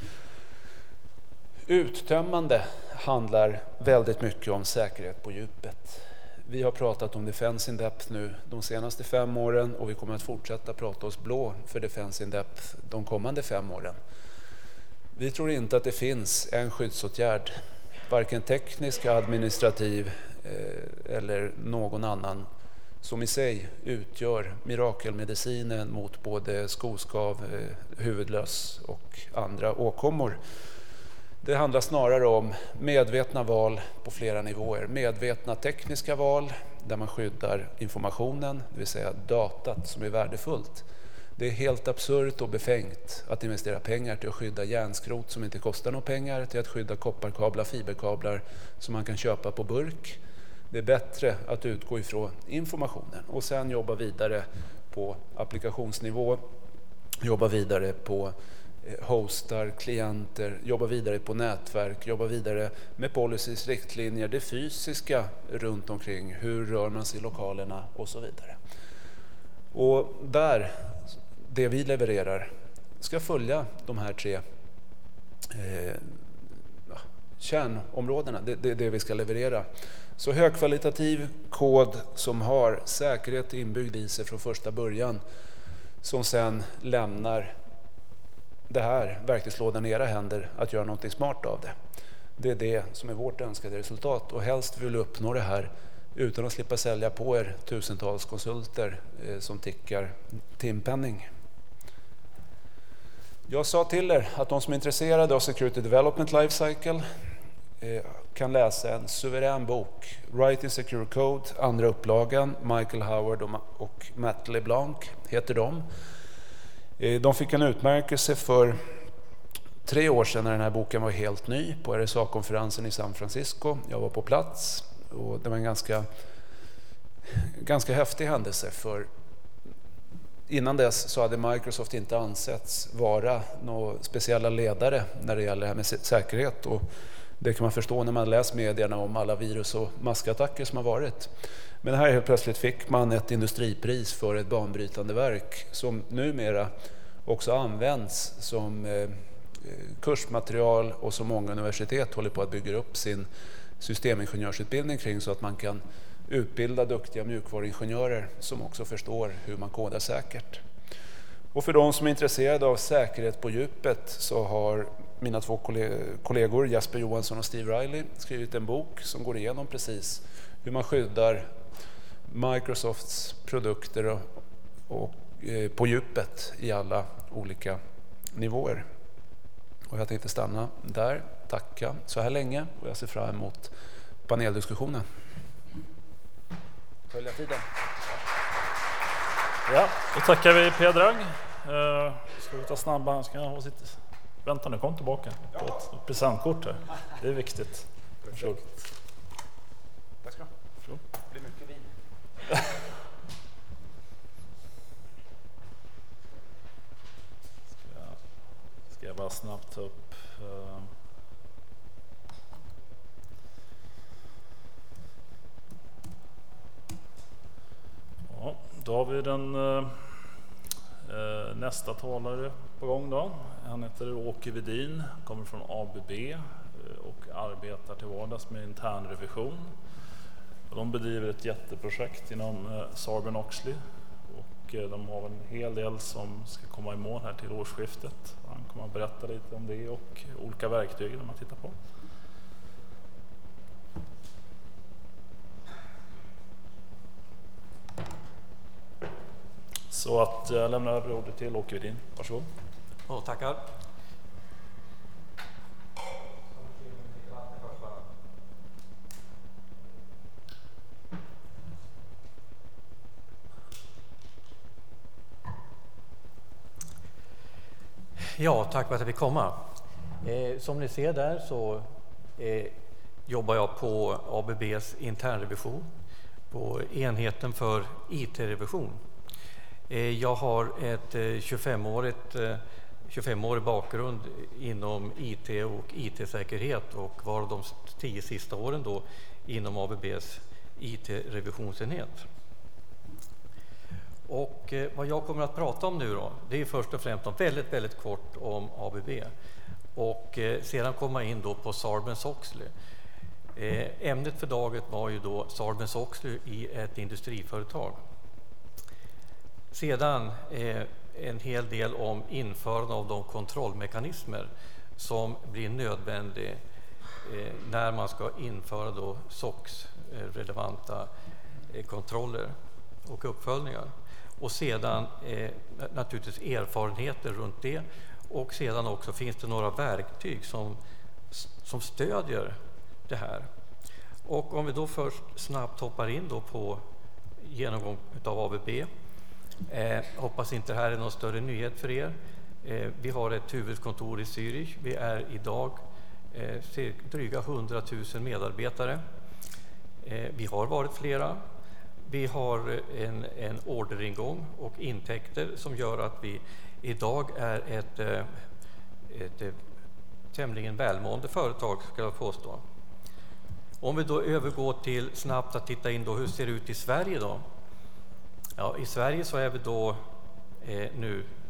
Uttömmande handlar väldigt mycket om säkerhet på djupet. Vi har pratat om Defense in Depth nu de senaste fem åren och vi kommer att fortsätta prata oss blå för Defense in Depth de kommande fem åren. Vi tror inte att det finns en skyddsåtgärd, varken teknisk, administrativ eh, eller någon annan, som i sig utgör mirakelmedicinen mot både skoskav, eh, huvudlöss och andra åkommor. Det handlar snarare om medvetna val på flera nivåer. Medvetna tekniska val där man skyddar informationen, det vill säga datat som är värdefullt. Det är helt absurt och befängt att investera pengar till att skydda järnskrot som inte kostar några pengar, till att skydda kopparkablar, fiberkablar som man kan köpa på burk. Det är bättre att utgå ifrån informationen och sen jobba vidare på applikationsnivå, jobba vidare på hostar, klienter, jobba vidare på nätverk, jobba vidare med policies, riktlinjer, det fysiska runt omkring, hur rör man sig i lokalerna och så vidare. Och där, det vi levererar ska följa de här tre eh, kärnområdena, det är det, det vi ska leverera. Så högkvalitativ kod som har säkerhet inbyggd i sig från första början, som sen lämnar det här verktygslådan i era händer att göra något smart av det. Det är det som är vårt önskade resultat, och helst vill vi uppnå det här utan att slippa sälja på er tusentals konsulter eh, som tickar timpenning. Jag sa till er att de som är intresserade av Security Development Lifecycle eh, kan läsa en suverän bok, Writing Secure Code, andra upplagan, Michael Howard och, och Matt LeBlanc heter de. Eh, de fick en utmärkelse för tre år sedan när den här boken var helt ny på R S A-konferensen i San Francisco. Jag var på plats och det var en ganska, ganska häftig händelse, för innan dess så hade Microsoft inte ansetts vara några speciella ledare när det gäller det här med säkerhet, och det kan man förstå när man läser medierna om alla virus och maskattacker som har varit. Men här helt plötsligt fick man ett industripris för ett banbrytande verk som numera också används som eh, kursmaterial och som många universitet håller på att bygga upp sin systemingenjörsutbildning kring, så att man kan utbilda duktiga mjukvaruingenjörer som också förstår hur man kodar säkert. Och för de som är intresserade av säkerhet på djupet så har mina två kollegor Jasper Johansson och Steve Riley skrivit en bok som går igenom precis hur man skyddar Microsofts produkter och, och, eh, på djupet i alla olika nivåer. Och jag tänkte stanna där, tacka så här länge, och jag ser fram emot paneldiskussionen. Följa tiden. Ja, då tackar vi Predrag. Uh, ska vi ta snabba? Ska jag sitta? Vänta nu, kom tillbaka. På ett presentkort här. Det är viktigt. Varsågod. Tack ska du ha. Det blir mycket vin. ska, jag, ska jag bara snabbt ta upp... Uh, Ja, då har vi den eh, nästa talare på gång då. Han heter Åke Vedin, kommer från A B B och arbetar till vardags med internrevision. Och de bedriver ett jätteprojekt inom eh, Sarbanes-Oxley, och eh, de har en hel del som ska komma i mål här till årsskiftet. Han kommer att berätta lite om det och olika verktyg de man tittar på. Så att jag lämnar över ordet till Åke Vedin. Varsågod. Ja, tackar. Ja, tack för att jag fick komma. Eh, som ni ser där så eh, jobbar jag på A B B:s internrevision, på enheten för I T-revision. Jag har ett tjugofem-årig bakgrund inom I T och I T-säkerhet, och var de tio sista åren då inom A B B:s I T-revisionsenhet. Och vad jag kommer att prata om nu då, det är först och främst om väldigt, väldigt kort om A B B, och sedan komma in då på Sarbanes-Oxley. Ämnet för dagen var ju då Sarbanes-Oxley i ett industriföretag. Sedan eh, en hel del om införande av de kontrollmekanismer som blir nödvändiga eh, när man ska införa då S O X-relevanta eh, kontroller och uppföljningar. Och sedan eh, naturligtvis erfarenheter runt det, och sedan också finns det några verktyg som, som stödjer det här. Och om vi då först snabbt hoppar in då på genomgång av A B B. Eh, hoppas inte det här är någon större nyhet för er. Eh, vi har ett huvudkontor i Zürich. Vi är idag eh, cirka dryga hundratusen medarbetare. Eh, vi har varit flera. Vi har en, en orderingång och intäkter som gör att vi idag är ett, ett, ett tämligen välmående företag, ska jag påstå. Om vi då övergår till snabbt att titta in då, hur ser det ut i Sverige då? Ja, i Sverige så är vi då eh, nu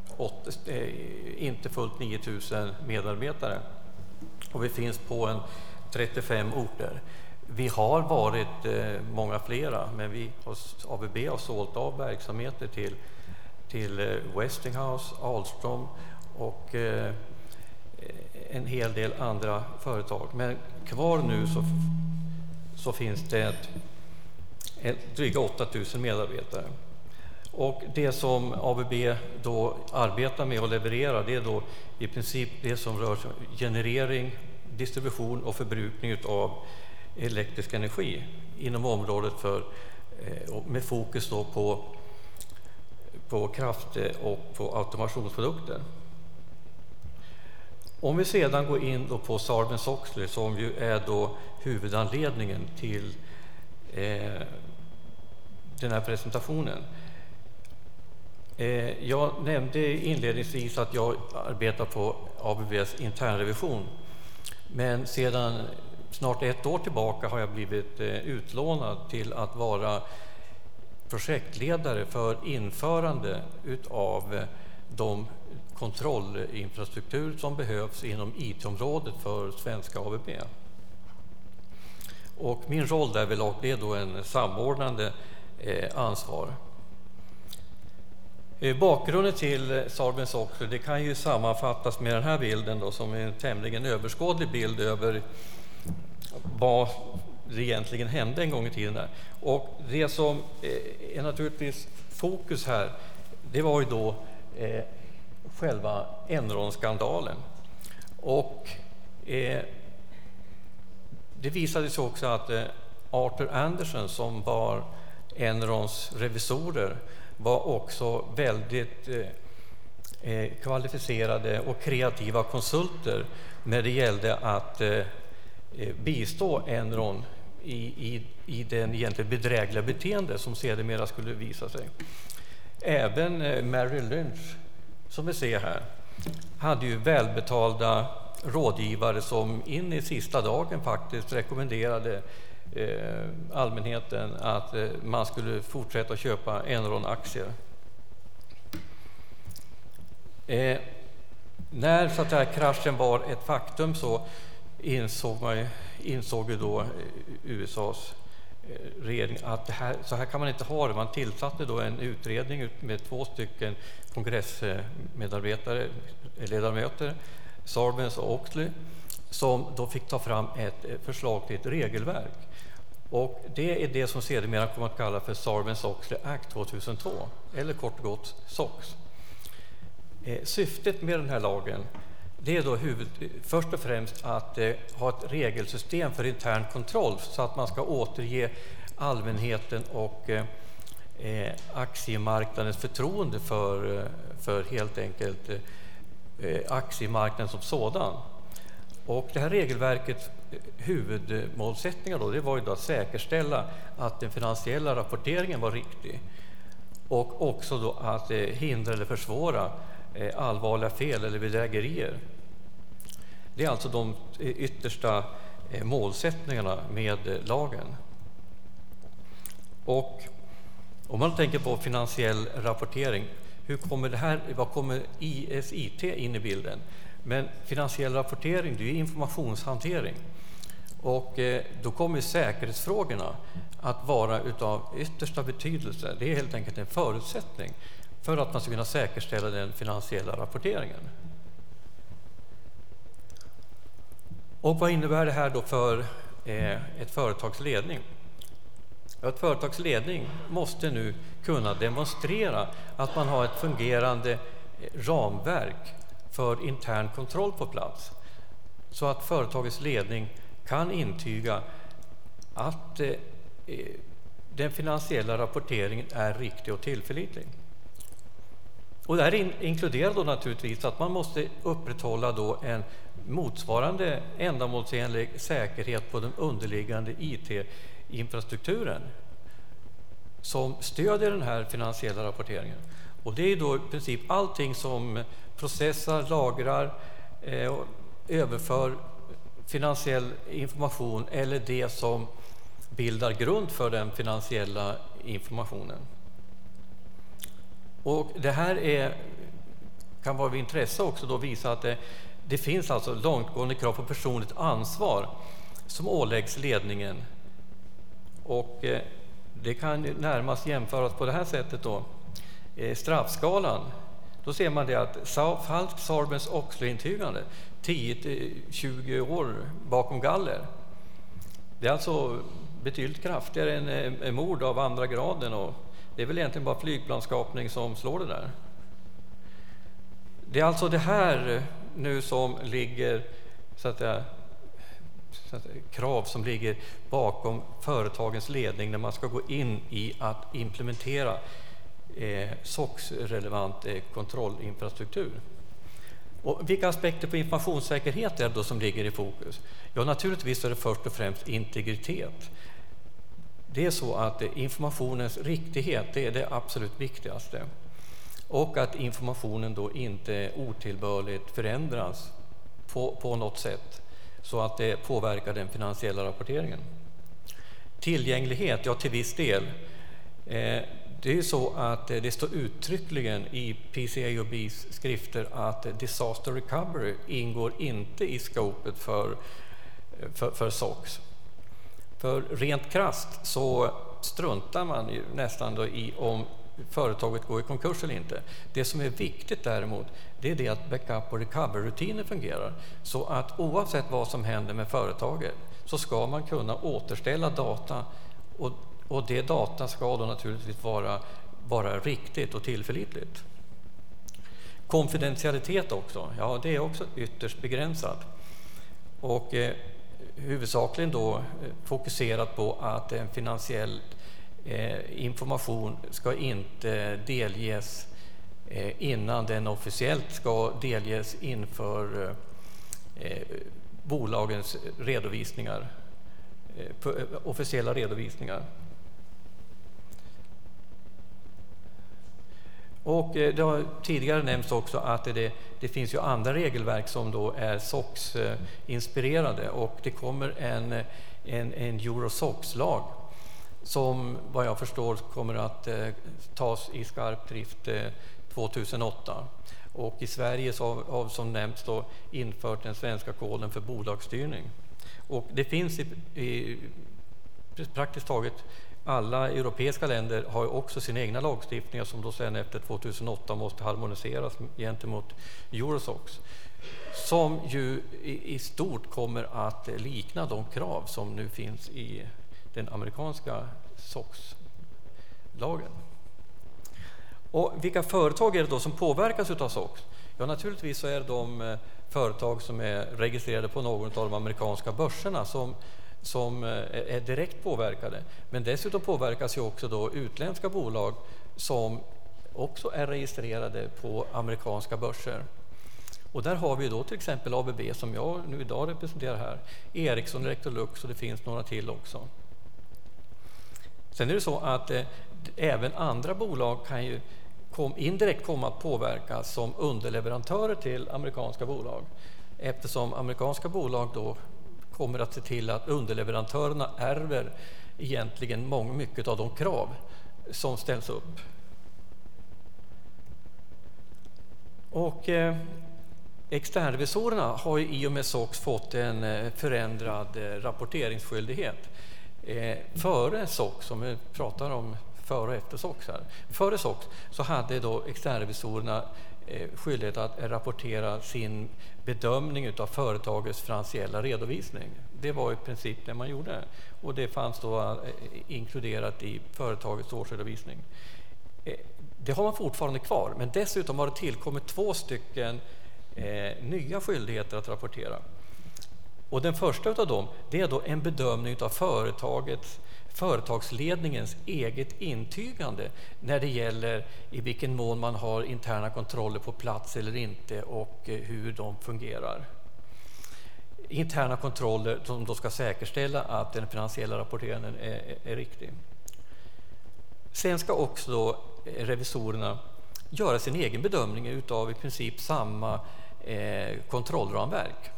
åtta, eh, inte fullt nio tusen medarbetare. Och vi finns på en trettiofem orter. Vi har varit eh, många flera, men vi har, A B B har sålt av verksamheter till, till eh, Westinghouse, Ahlstrom och eh, en hel del andra företag. Men kvar nu så, så finns det ett, ett dryga åtta tusen medarbetare. Och det som A B B då arbetar med och levererar, det är då i princip det som rör generering, distribution och förbrukning av elektrisk energi inom området för, med fokus då på, på kraft och på automationsprodukter. Om vi sedan går in då på Sarbanes-Oxley, som ju är då huvudanledningen till eh, den här presentationen. Eh, jag nämnde inledningsvis att jag arbetar på A B B:s internrevision, men sedan snart ett år tillbaka har jag blivit eh, utlånad till att vara projektledare för införande utav eh, de kontrollinfrastruktur som behövs inom I T-området för svenska A B B. Och min roll där väl är då en samordnande eh, ansvar. Eh, bakgrunden till Sarbanes-Oxley, det kan ju sammanfattas med den här bilden då, som är en tämligen överskådlig bild över vad det egentligen hände en gång i tiden där. Och det som eh, är naturligtvis fokus här, det var ju då eh, själva Enron-skandalen. Och eh, det visade sig också att eh, Arthur Anderson, som var Enrons revisorer, var också väldigt eh, eh, kvalificerade och kreativa konsulter när det gällde att eh, bistå Enron i, i, i den egentligen bedrägliga beteende som sedermera skulle visa sig. Även eh, Merrill Lynch, som vi ser här, hade ju välbetalda rådgivare som in i sista dagen faktiskt rekommenderade eh, allmänheten att eh, man skulle fortsätta att köpa Enron-aktier. Eh, när så att här, kraschen var ett faktum så insåg, man, insåg ju då U S A:s regering att det här, så här kan man inte ha det. Man tillsatte då en utredning med två stycken kongressmedarbetare, ledamöter, Sarbanes och Oxley, som då fick ta fram ett förslag till ett regelverk. Och det är det som sedermera kommer att kalla för Sarbanes-Oxley Act tvåtusentvå, eller kort och gott S O X. Eh, syftet med den här lagen, det är då huvud, först och främst att eh, ha ett regelsystem för intern kontroll så att man ska återge allmänheten och eh, aktiemarknadens förtroende för, för helt enkelt eh, aktiemarknaden som sådan. Och det här regelverkets huvudmålsättningar då, det var ju då att säkerställa att den finansiella rapporteringen var riktig och också då att eh, hindra eller försvåra eh, allvarliga fel eller bedrägerier. Det är alltså de yttersta eh, målsättningarna med eh, lagen. Och om man tänker på finansiell rapportering, hur kommer det här, vad kommer I S I T in i bilden? Men finansiell rapportering, det är informationshantering. Och eh, då kommer säkerhetsfrågorna att vara utav yttersta betydelse. Det är helt enkelt en förutsättning för att man ska kunna säkerställa den finansiella rapporteringen. Och vad innebär det här då för eh, ett företags ledning? Ett företags ledning måste nu kunna demonstrera att man har ett fungerande ramverk för intern kontroll på plats, så att företagets ledning kan intyga att eh, den finansiella rapporteringen är riktig och tillförlitlig. Och det här in, inkluderar då naturligtvis att man måste upprätthålla då en motsvarande ändamålsenlig säkerhet på den underliggande I T-infrastrukturen som stödjer den här finansiella rapporteringen. Och det är då i princip allting som processar, lagrar eh, och överför finansiell information eller det som bildar grund för den finansiella informationen. Och det här är kan vara av intresse också då visa att det, det finns alltså långtgående krav på personligt ansvar som åläggs ledningen. Och eh, det kan ju närmast jämföras på det här sättet då. Eh, straffskalan, då ser man det att falskt Sarbanes-Oxley-intygande tio till tjugo år bakom galler. Det är alltså betydligt kraftigare än en mord av andra graden, och det är väl egentligen bara flygplanskapning som slår det där. Det är alltså det här nu som ligger, så att säga, så att säga, krav som ligger bakom företagens ledning när man ska gå in i att implementera eh, S O X-relevant eh, kontrollinfrastruktur. Och vilka aspekter på informationssäkerhet är det då som ligger i fokus? Ja, naturligtvis är det först och främst integritet. Det är så att informationens riktighet, det är det absolut viktigaste. Och att informationen då inte otillbörligt förändras på, på något sätt så att det påverkar den finansiella rapporteringen. Tillgänglighet, ja till viss del. Eh, det är ju så att det står uttryckligen i P C A O B:s skrifter att disaster recovery ingår inte i skopet för, för, för S O X. För rent krasst så struntar man ju nästan då i om företaget går i konkurs eller inte. Det som är viktigt däremot, det är det att backup och recovery-rutiner fungerar. Så att oavsett vad som händer med företaget så ska man kunna återställa data, och, och det data ska då naturligtvis vara, vara riktigt och tillförlitligt. Konfidentialitet också, ja det är också ytterst begränsat. Och eh, huvudsakligen då fokuserat på att en finansiell eh, information ska inte delges eh, innan den officiellt ska delges inför eh, bolagens redovisningar, eh, officiella redovisningar. Och det har tidigare nämnts också att det, det finns ju andra regelverk som då är S O X-inspirerade, och det kommer en, en, en Euro S O X-lag som vad jag förstår kommer att eh, tas i skarp drift eh, tvåtusenåtta. Och i Sverige så har som nämnts då infört den svenska koden för bolagsstyrning. Och det finns i, i praktiskt taget alla europeiska länder har också sina egna lagstiftningar som då sedan efter tvåtusenåtta måste harmoniseras gentemot Euro S O X, som ju i, i stort kommer att likna de krav som nu finns i den amerikanska S O X-lagen. Och vilka företag är det då som påverkas av S O X? Ja, naturligtvis så är det de företag som är registrerade på någon av de amerikanska börserna som som är direkt påverkade. Men dessutom påverkas ju också då utländska bolag som också är registrerade på amerikanska börser. Och där har vi då till exempel A B B som jag nu idag representerar här, Ericsson, Electrolux, och det finns några till också. Sen är det så att eh, även andra bolag kan ju kom, indirekt komma att påverkas som underleverantörer till amerikanska bolag, eftersom amerikanska bolag då kommer att se till att underleverantörerna ärver egentligen många, mycket av de krav som ställs upp. Och eh, externrevisorerna har ju i och med S O X fått en eh, förändrad eh, rapporteringsskyldighet. Eh, före S O X, som vi pratar om före och efter S O X här. Före S O X så hade då externrevisorerna eh, skyldighet att rapportera sin bedömning av företagets finansiella redovisning. Det var i princip det man gjorde, och det fanns då eh, inkluderat i företagets årsredovisning. Eh, det har man fortfarande kvar, men dessutom har det tillkommit två stycken eh, nya skyldigheter att rapportera. Och den första av dem, det är då en bedömning av företagets, företagsledningens eget intygande när det gäller i vilken mån man har interna kontroller på plats eller inte och hur de fungerar. Interna kontroller som då ska säkerställa att den finansiella rapporteringen är, är, är riktig. Sen ska också då revisorerna göra sin egen bedömning utav i princip samma eh, kontrollramverk.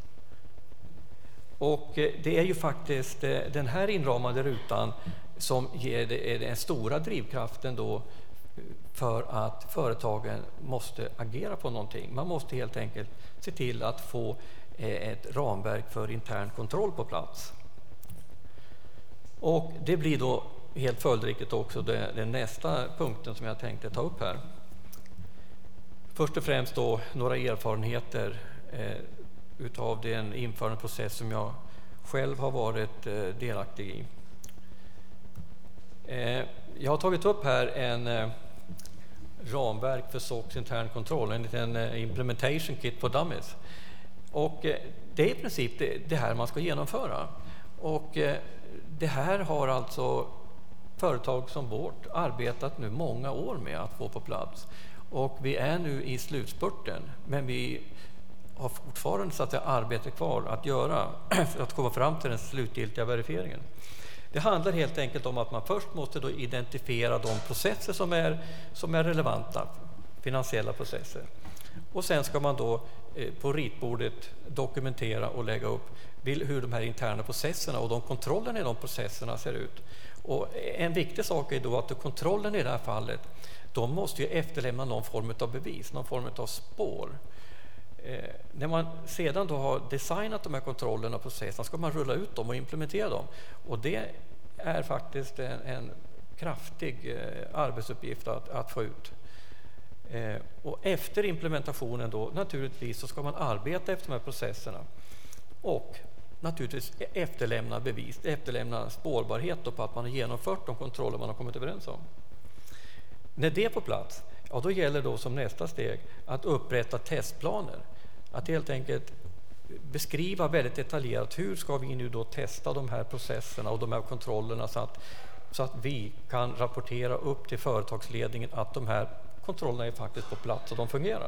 Och det är ju faktiskt den här inramade rutan som ger det, den stora drivkraften då för att företagen måste agera på någonting. Man måste helt enkelt se till att få ett ramverk för intern kontroll på plats. Och det blir då helt följdriktigt också det, den nästa punkten som jag tänkte ta upp här. Först och främst då några erfarenheter eh, utav den införandeprocess som jag själv har varit eh, delaktig i. Eh, jag har tagit upp här en eh, ramverk för S O X intern kontroll, en liten eh, implementation kit på dummies. Och eh, det är i princip det, det här man ska genomföra. Och eh, det här har alltså företag som vårt arbetat nu många år med att få på plats. Och vi är nu i slutspurten, men vi har fortfarande så att det arbete kvar att göra för att komma fram till den slutgiltiga verifieringen. Det handlar helt enkelt om att man först måste då identifiera de processer som är, som är relevanta, finansiella processer. Och sen ska man då eh, på ritbordet dokumentera och lägga upp hur de här interna processerna och de kontrollerna i de processerna ser ut. Och en viktig sak är då att kontrollen i det här fallet, de måste ju efterlämna någon form av bevis, någon form av spår. Eh, när man sedan då har designat de här kontrollerna och processerna ska man rulla ut dem och implementera dem. Och det är faktiskt en, en kraftig eh, arbetsuppgift att, att få ut. Eh, och efter implementationen då naturligtvis så ska man arbeta efter de här processerna och naturligtvis efterlämna bevis, efterlämna spårbarhet då på att man har genomfört de kontroller man har kommit överens om. När det är på plats, ja, då gäller då som nästa steg att upprätta testplaner. Att helt enkelt beskriva väldigt detaljerat hur ska vi nu då testa de här processerna och de här kontrollerna så att, så att vi kan rapportera upp till företagsledningen att de här kontrollerna är faktiskt på plats och de fungerar.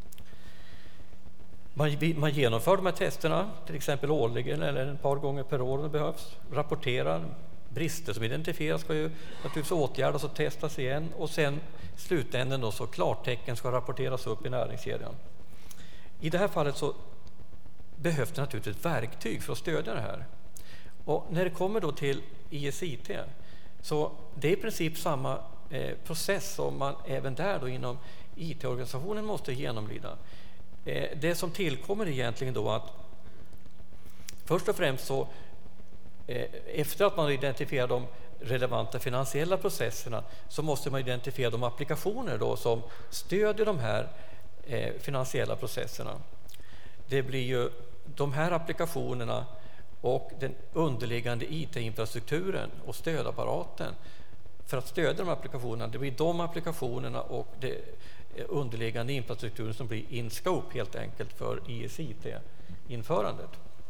Man, man genomför de här testerna, till exempel årligen eller ett par gånger per år om det behövs. Rapporterar. Brister som identifieras ska ju naturligtvis åtgärdas och testas igen. Och sen slutändan då så klartecken ska rapporteras upp i näringskedjan. I det här fallet så behövs det naturligtvis ett verktyg för att stödja det här. Och när det kommer då till I S I T så det är i princip samma eh, process som man även där då inom I T-organisationen måste genomlida. Eh, det som tillkommer egentligen då att först och främst så eh, efter att man identifierar de relevanta finansiella processerna så måste man identifiera de applikationer då som stödjer de här eh, finansiella processerna. Det blir ju de här applikationerna och den underliggande I T-infrastrukturen och stödapparaten för att stödja de applikationerna. Det blir de applikationerna och det underliggande infrastrukturen som blir in scope helt enkelt för I S I T-införandet.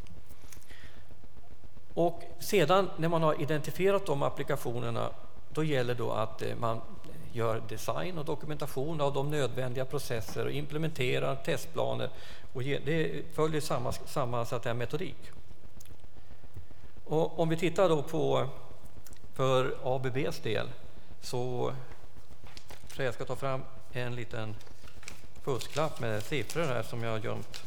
Och sedan när man har identifierat de applikationerna då gäller då att man gör design och dokumentation av de nödvändiga processer och implementerar testplaner och det följer samma, samma så att det är metodik. Och om vi tittar då på för A B B:s del så tror jag ska ta fram en liten fusklapp med siffror här som jag har gömt.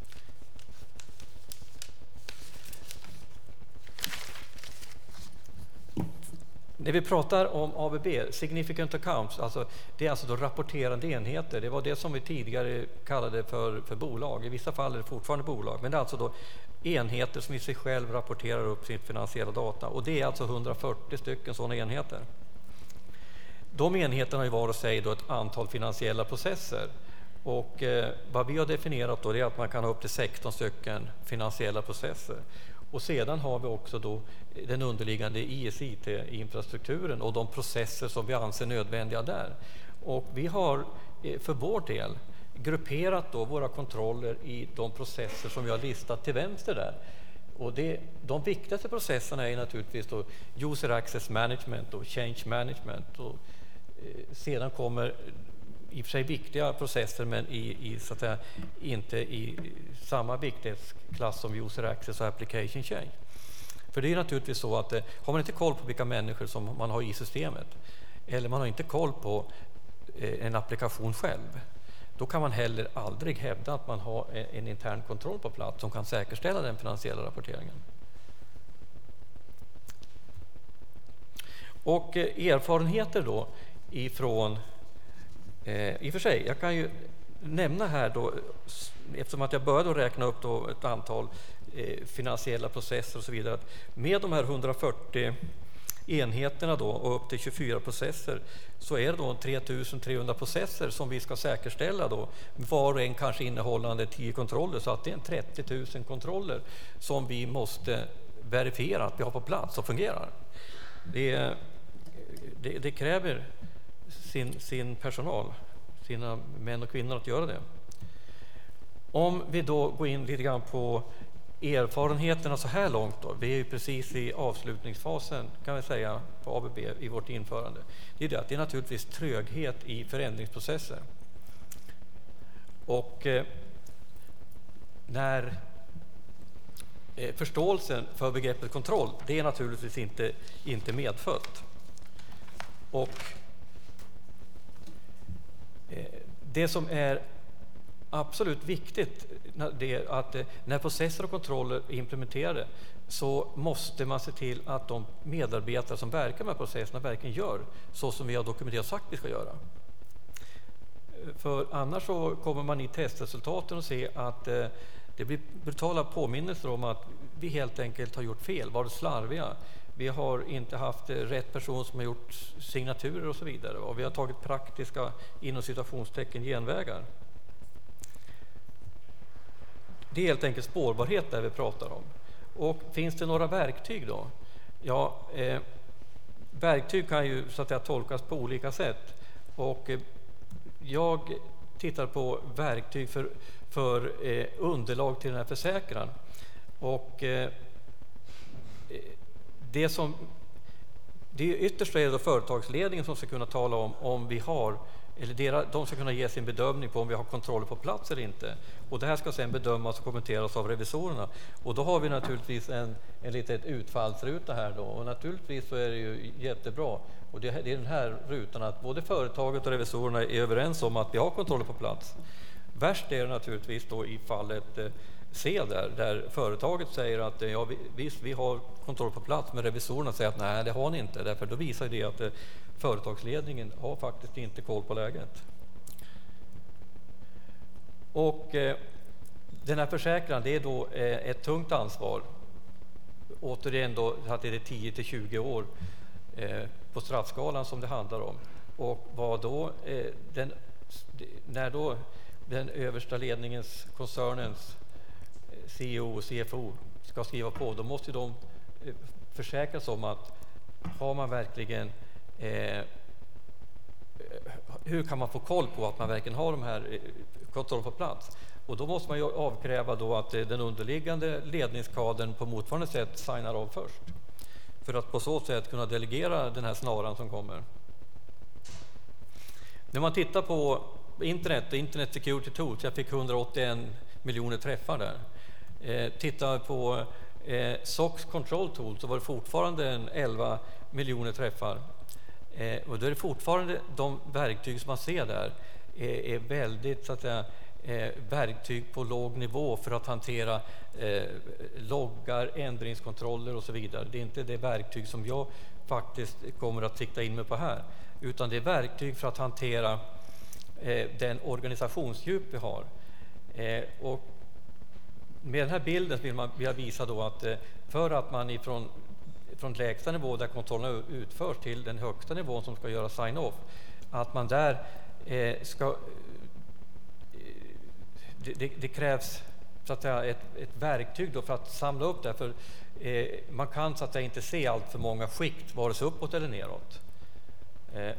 När vi pratar om A B B, significant accounts, alltså det är alltså då rapporterande enheter. Det var det som vi tidigare kallade för, för bolag. I vissa fall är det fortfarande bolag, men det är alltså då enheter som i sig själv rapporterar upp sin finansiella data. Och det är alltså hundrafyrtio stycken sådana enheter. De enheterna har ju var och sig då ett antal finansiella processer. Och eh, vad vi har definierat då är att man kan ha upp till sexton stycken finansiella processer. Och sedan har vi också då den underliggande I S I T-infrastrukturen och de processer som vi anser nödvändiga där. Och vi har för vår del grupperat då våra kontroller i de processer som vi har listat till vänster där. Och det, de viktigaste processerna är naturligtvis då user access management och change management. Och, eh, sedan kommer i och för sig viktiga processer men i, i, så att säga, inte i samma viktighetsklass som user access och application change. För det är naturligtvis så att har man inte koll på vilka människor som man har i systemet eller man har inte koll på eh, en applikation själv, då kan man heller aldrig hävda att man har en, en intern kontroll på plats som kan säkerställa den finansiella rapporteringen. Och eh, erfarenheter då ifrån, eh, i och för sig, jag kan ju nämna här då, eftersom att jag började räkna upp då ett antal eh, finansiella processer och så vidare, att med de här hundrafyrtio enheterna då och upp till tjugofyra processer så är det då tre tusen trehundra processer som vi ska säkerställa då, var och en kanske innehållande tio kontroller, så att det är en trettio tusen kontroller som vi måste verifiera att vi har på plats och fungerar. Det, det, det kräver sin, sin personal, sina män och kvinnor att göra det. Om vi då går in lite grann på erfarenheterna så här långt då, vi är ju precis i avslutningsfasen kan vi säga på A B B i vårt införande. Det är det att det är naturligtvis tröghet i förändringsprocesser. Och eh, när eh, förståelsen för begreppet kontroll, det är naturligtvis inte, inte medfött. Och eh, det som är absolut viktigt det är att när processer och kontroller är implementerade så måste man se till att de medarbetare som verkar med processerna verkligen gör så som vi har dokumenterat och sagt vi ska göra. För annars så kommer man i testresultaten och se att det blir brutala påminnelser om att vi helt enkelt har gjort fel, varit slarviga. Vi har inte haft rätt person som har gjort signaturer och så vidare, och vi har tagit praktiska inom citationstecken genvägar. Det är helt enkelt spårbarhet där vi pratar om. Och finns det några verktyg då? Ja, eh, verktyg kan ju så att säga tolkas på olika sätt. Och eh, jag tittar på verktyg för, för eh, underlag till den här försäkran. Och eh, det som det är ytterst är då företagsledningen som ska kunna tala om om vi har, eller deras, de ska kunna ge sin bedömning på om vi har kontroller på plats eller inte. Och det här ska sedan bedömas och kommenteras av revisorerna. Och då har vi naturligtvis en, en liten utfallsruta här då. Och naturligtvis så är det ju jättebra. Och det, det är den här rutan att både företaget och revisorerna är överens om att vi har kontroller på plats. Värst är det naturligtvis då i fallet eh, C där, där företaget säger att ja, vi, visst, vi har kontroll på plats, men revisorerna säger att nej, det har ni inte. Därför då visar det att eh, företagsledningen har faktiskt inte koll på läget. Och eh, den här försäkran, det är då eh, ett tungt ansvar. Återigen då att det är tio till tjugo år eh, på straffskalan som det handlar om. Och vad då eh, den, när då den översta ledningens, koncernens C E O och C F O ska skriva på, då måste de försäkras om att har man verkligen eh, hur kan man få koll på att man verkligen har de här kontroll på plats? Och då måste man ju avkräva då att den underliggande ledningskadern på motsvarande sätt signar av först, för att på så sätt kunna delegera den här snaran som kommer. När man tittar på internet, Internet Security Tools, jag fick hundraåttioen miljoner träffar där. Eh, tittar på eh, S O X Control Tools så var det fortfarande en elva miljoner träffar. Eh, och då är det fortfarande de verktyg som man ser där är, är väldigt så att säga, eh, verktyg på låg nivå för att hantera eh, loggar, ändringskontroller och så vidare. Det är inte det verktyg som jag faktiskt kommer att sikta in mig på här, utan det är verktyg för att hantera eh, den organisationsdjup vi har. Eh, och med den här bilden vill man vill jag visa då att eh, för att man ifrån från lägsta nivå där kontrollerna utförs till den högsta nivån som ska göra sign-off, att man där eh, ska... Eh, det, det, det krävs så att säga, ett, ett verktyg då för att samla upp det, för eh, man kan så att säga inte se allt för många skikt, vare sig uppåt eller neråt. Eh,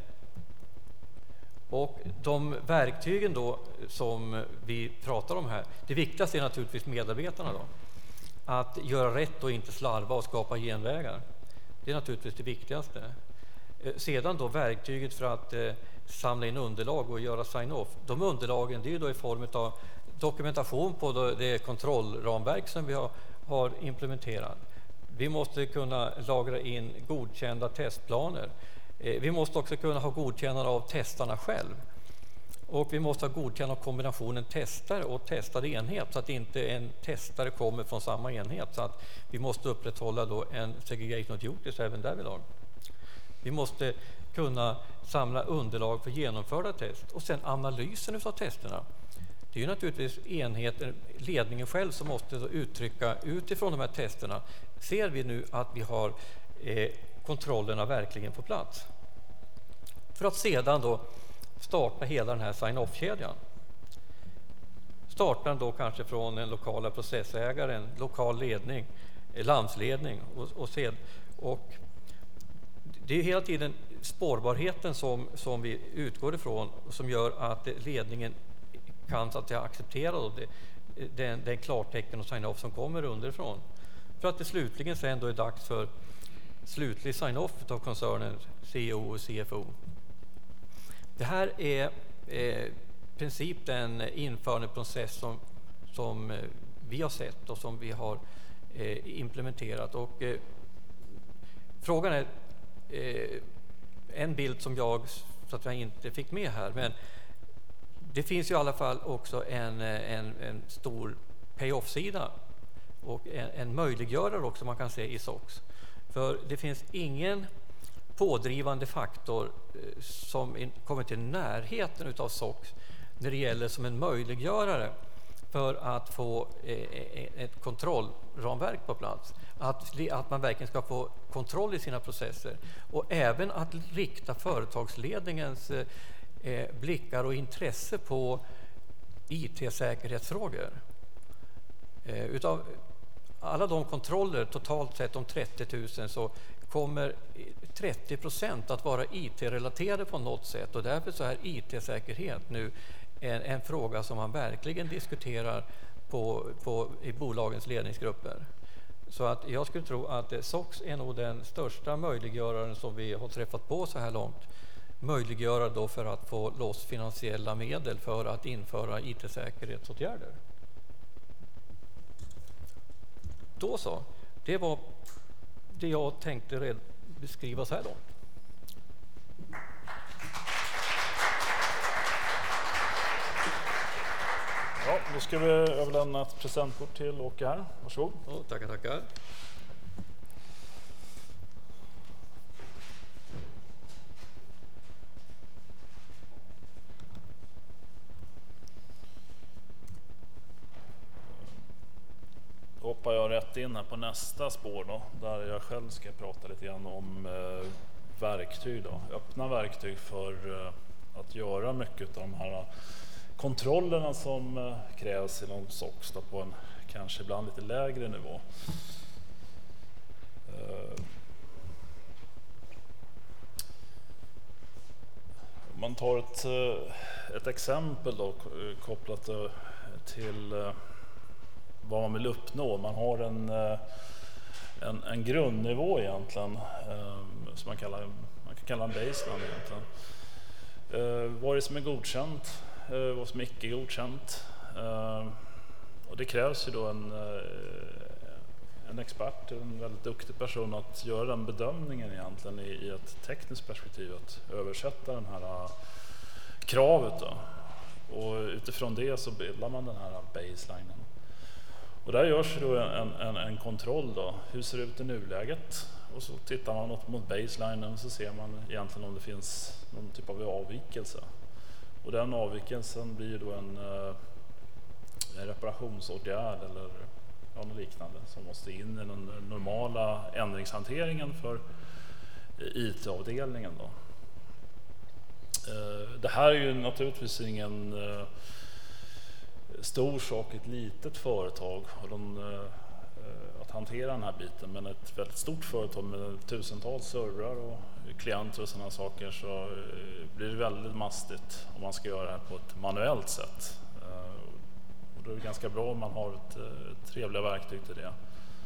och de verktygen då som vi pratar om här, det viktigaste är naturligtvis medarbetarna då. Att göra rätt och inte slarva och skapa genvägar. Det är naturligtvis det viktigaste. Sedan då verktyget för att eh, samla in underlag och göra sign-off. De underlagen, det är ju då i form av dokumentation på då det kontrollramverk som vi har, har implementerat. Vi måste kunna lagra in godkända testplaner. Eh, vi måste också kunna ha godkännande av testarna själv. Och vi måste ha godkännande av kombinationen testare och testade enhet, så att inte en testare kommer från samma enhet. Så att vi måste upprätthålla då en segregation of duties även där vi lag. Vi måste kunna samla underlag för genomförda test och sen analysen av testerna. Det är ju naturligtvis enheten, ledningen själv som måste uttrycka utifrån de här testerna. Ser vi nu att vi har eh, kontrollerna verkligen på plats? För att sedan då starta hela den här sign-off-kedjan. Startar då kanske från den lokala processägaren, lokal ledning, landsledning och, och, sed, och det är hela tiden spårbarheten som, som vi utgår ifrån och som gör att ledningen kan så att jag acceptera då det, den, den klartecken och sign-off som kommer underifrån. För att det slutligen sen då är dags för slutlig sign-off av koncernen C E O och C F O. Det här är eh, princip den införandeprocess som, som eh, vi har sett och som vi har eh, implementerat. Och, eh, frågan är eh, en bild som jag, så att jag inte fick med här, men det finns ju i alla fall också en, en, en stor pay-off-sida och en, en möjliggörare också man kan se i S O X. För det finns ingen pådrivande faktor eh, som in, kommer till närheten utav S O X när det gäller som en möjliggörare för att få eh, ett kontrollramverk på plats. Att, att man verkligen ska få kontroll i sina processer och även att rikta företagsledningens eh, blickar och intresse på I T-säkerhetsfrågor. Eh, utav alla de kontroller, totalt sett om trettio tusen, så kommer trettio procent att vara I T-relaterade på något sätt, och därför så är I T-säkerhet nu en, en fråga som man verkligen diskuterar på, på, i bolagens ledningsgrupper. Så att jag skulle tro att S O X är nog den största möjliggöraren som vi har träffat på så här långt. Möjliggöra då för att få loss finansiella medel för att införa I T-säkerhetsåtgärder. Då så, det var det jag tänkte beskriva så här långt. Ja, då ska vi överlämna ett presentkort till Åke här. Varsågod. Oh, tackar, tackar. Hoppar jag rätt in här på nästa spår då, där jag själv ska prata lite grann om eh, verktyg då. Öppna verktyg för eh, att göra mycket av de här kontrollerna som eh, krävs inom S O X då, på en kanske ibland lite lägre nivå. Eh, om man tar ett, ett exempel då, kopplat till eh, vad man vill uppnå. Man har en, en, en grundnivå egentligen, som man, kallar, man kan kalla en baseline egentligen. Vad är det som är godkänt, vad som är icke godkänt. Och det krävs ju då en, en expert, en väldigt duktig person att göra den bedömningen egentligen i, i ett tekniskt perspektiv, att översätta den här kravet då. Och utifrån det så bildar man den här baselinen. Och där görs då en, en, en kontroll då. Hur ser det ut i nuläget? Och så tittar man upp mot baselinen och så ser man egentligen om det finns någon typ av avvikelse. Och den avvikelsen blir då en, en reparationsåtgärd eller ja, något liknande som måste in i den normala ändringshanteringen för I T-avdelningen då. Det här är ju naturligtvis ingen stor sak i ett litet företag och de, eh, att hantera den här biten, men ett väldigt stort företag med tusentals servrar och klienter och sådana saker, så eh, blir det väldigt mastigt om man ska göra det här på ett manuellt sätt. Eh, och då är det ganska bra om man har ett, ett trevliga verktyg till det.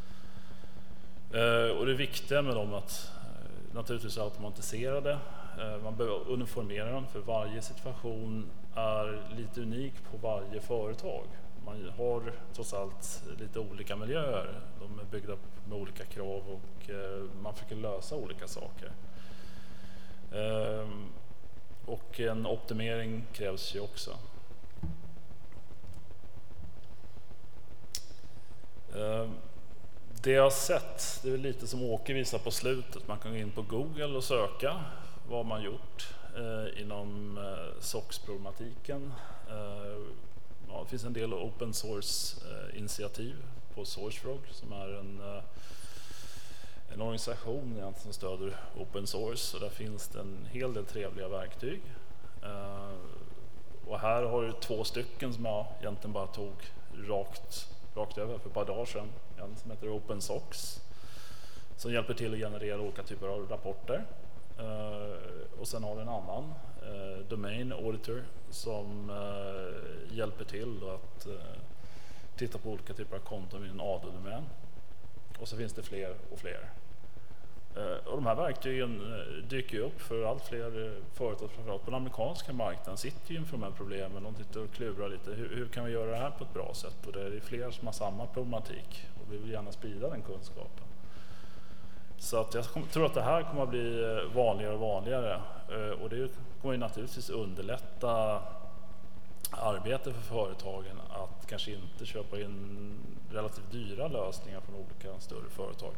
Eh, och det viktiga med dem är att eh, naturligtvis automatisera det. Eh, man behöver uniformera den, för varje situation är lite unik på varje företag. Man har trots allt lite olika miljöer. De är byggda med olika krav och eh, man försöker lösa olika saker. Eh, och en optimering krävs ju också. Eh, Det jag har sett, det är lite som Åke visar på slutet. Man kan gå in på Google och söka vad man gjort eh, inom eh, S O X-problematiken. Eh, ja, det finns en del open source-initiativ eh, på SourceFrog som är en, eh, en organisation egentligen som stöder open source. Och där finns det en hel del trevliga verktyg. Eh, och här har du två stycken som jag egentligen bara tog rakt rakt över för ett par dagar sedan. En som heter OpenSox som hjälper till att generera olika typer av rapporter. Uh, och sen har vi en annan uh, Domain Auditor som uh, hjälper till att uh, titta på olika typer av konton i en A D-domän. Och så finns det fler och fler. Uh, och de här verktygen uh, dyker ju upp för allt fler uh, företag, framförallt på den amerikanska marknaden, sitter ju inför de här problemen. De tittar och klurar lite. Hur, hur kan vi göra det här på ett bra sätt? Och det är fler som har samma problematik och vi vill gärna sprida den kunskapen. Så att jag tror att det här kommer att bli vanligare och vanligare. Uh, och det kommer ju naturligtvis underlätta arbete för företagen att kanske inte köpa in relativt dyra lösningar från olika större företag.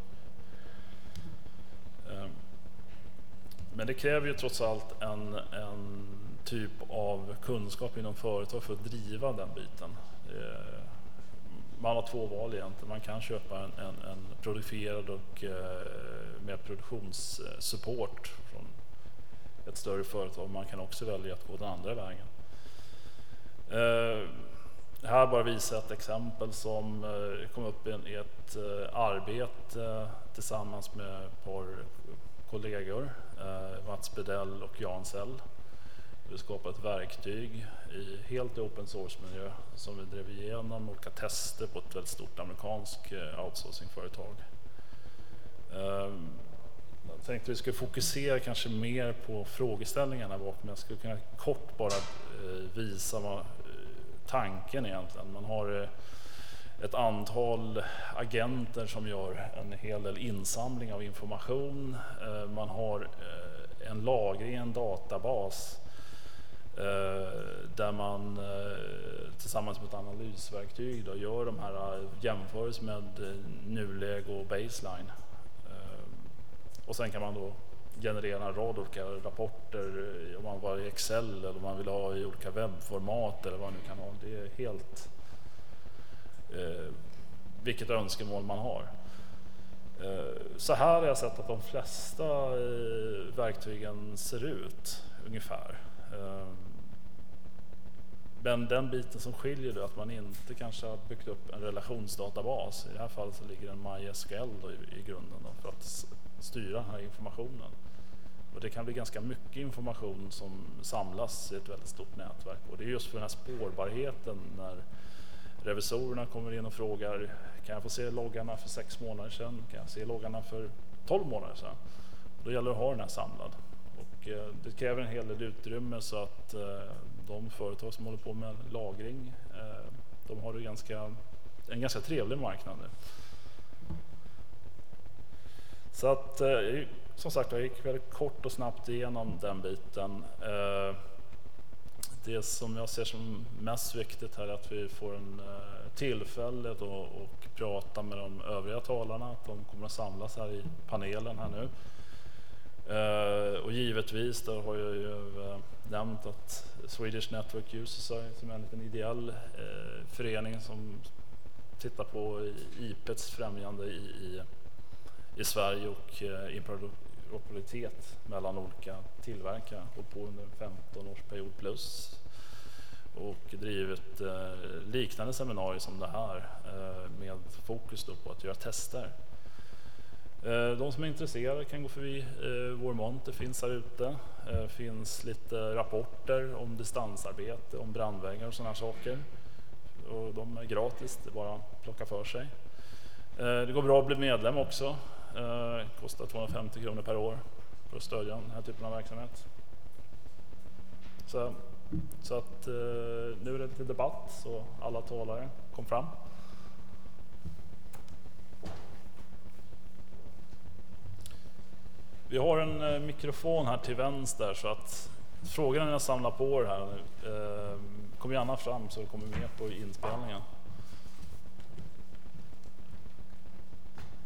Men det kräver ju trots allt en, en typ av kunskap inom företag för att driva den biten. Man har två val egentligen. Man kan köpa en, en, en producerad och med produktionssupport från ett större företag. Man kan också välja att gå den andra vägen. Här bara visa ett exempel som kom upp i ett arbete tillsammans med ett par kollegor, Mats Bedell och Jan Sell. Vi skapade ett verktyg i helt open source-miljö som vi drev igenom olika tester på ett väldigt stort amerikanskt outsourcingföretag. Jag tänkte vi skulle fokusera kanske mer på frågeställningarna bakom, men jag skulle kunna kort bara visa vad tanken egentligen. Man har ett antal agenter som gör en hel del insamling av information. Man har en lagring, en databas där man tillsammans med ett analysverktyg då gör de här jämförelser med nuläge och baseline. Och sen kan man då generera en rad olika rapporter, om man var i Excel eller om man vill ha i olika webbformat eller vad man nu kan ha. Det är helt eh, vilket önskemål man har. Eh, så här har jag sett att de flesta eh, verktygen ser ut ungefär. Eh, men den biten som skiljer det är att man inte kanske har byggt upp en relationsdatabas. I det här fallet så ligger en MySQL då i, i grunden då, för att styra den här informationen. Och det kan bli ganska mycket information som samlas i ett väldigt stort nätverk. Och det är just för den här spårbarheten när revisorerna kommer in och frågar, kan jag få se loggarna för sex månader sedan? Kan jag se loggarna för tolv månader sedan? Då gäller det att ha den här samlad. Och eh, det kräver en hel del utrymme så att eh, de företag som håller på med lagring, eh, de har det ganska, en ganska trevlig marknad. Så att, eh, som sagt, jag gick väldigt kort och snabbt igenom den biten. Eh, det som jag ser som mest viktigt här är att vi får en eh, tillfälle då och prata med de övriga talarna, att de kommer att samlas här i panelen här nu. Eh, och givetvis då har jag ju eh, nämnt att Swedish Network User Society som är en liten ideell eh, förening som tittar på I P:s främjande i, i i Sverige och eh, interoperabilitet mellan olika tillverkare och på under femton års period plus och drivit eh, liknande seminarier som det här eh, med fokus då på att göra tester. Eh, de som är intresserade kan gå förbi eh, vår monter, finns här ute. Eh, finns lite rapporter om distansarbete, om brandväggar och sådana här saker. Och de är gratis, det är bara att plocka för sig. Eh, det går bra att bli medlem också. Eh, kostar tvåhundrafemtio kronor per år för att stödja den här typen av verksamhet. Så, så att eh, nu är det lite debatt, så alla talare kom fram. Vi har en eh, mikrofon här till vänster så att frågorna jag samlar på er här nu eh, kommer gärna fram så det kommer med på inspelningen.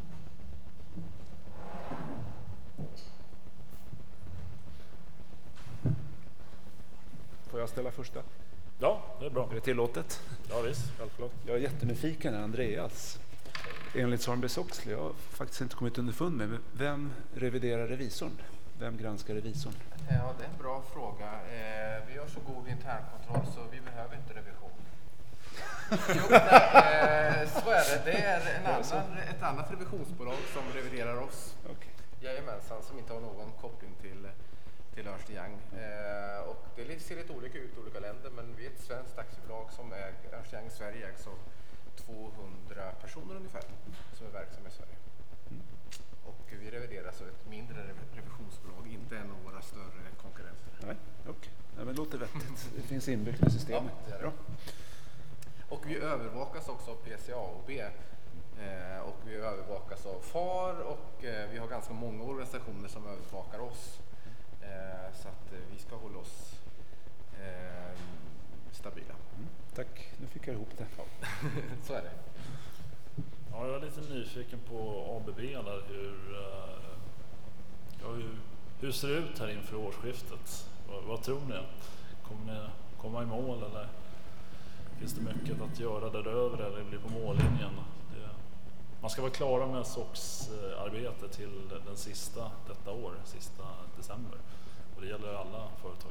jag ställa första? Ja, det är bra. Är det tillåtet? Ja visst, självklart. Jag är jättenyfiken, Andreas. Enligt Sarnbergs-Oxley, jag har faktiskt inte kommit underfund med, men vem reviderar revisorn? Vem granskar revisorn? Ja, det är en bra fråga. Eh, vi har så god internkontroll så vi behöver inte revision. Jo, nej, eh, så är det. Det är en annan, ett annat revisionsbolag som reviderar oss. Okay. Jajamensan, som inte har någon koppling till, till Ernst Young. Eh, och det ser lite olika ut i olika länder, men vi är ett svenskt aktiebolag som är Ernst Young i Sverige ägs av tvåhundra personer ungefär som är verksamma i Sverige. Mm. Och vi reviderar så ett mindre revisionsbolag, inte en av våra större konkurrenter. Nej, okej. Okay. Ja, men det låter vettigt. Det finns inbyggt i systemet. Ja, det är det. Bra. Och vi övervakas också av P C A O B eh, och vi övervakas av F A R och eh, vi har ganska många organisationer som övervakar oss. Eh, så att eh, vi ska hålla oss eh, stabila. Mm, tack, nu fick jag ihop det. Ja. Så är det. Ja, jag är lite nyfiken på A B B där, hur, uh, ja, hur, hur ser det ut här inför årsskiftet? Vad, vad tror ni? Kommer ni komma i mål eller finns det mycket att göra däröver eller blir på mållinjen? Det, man ska vara klara med S O X-arbete till den sista detta år, sista december. Och det gäller alla företag.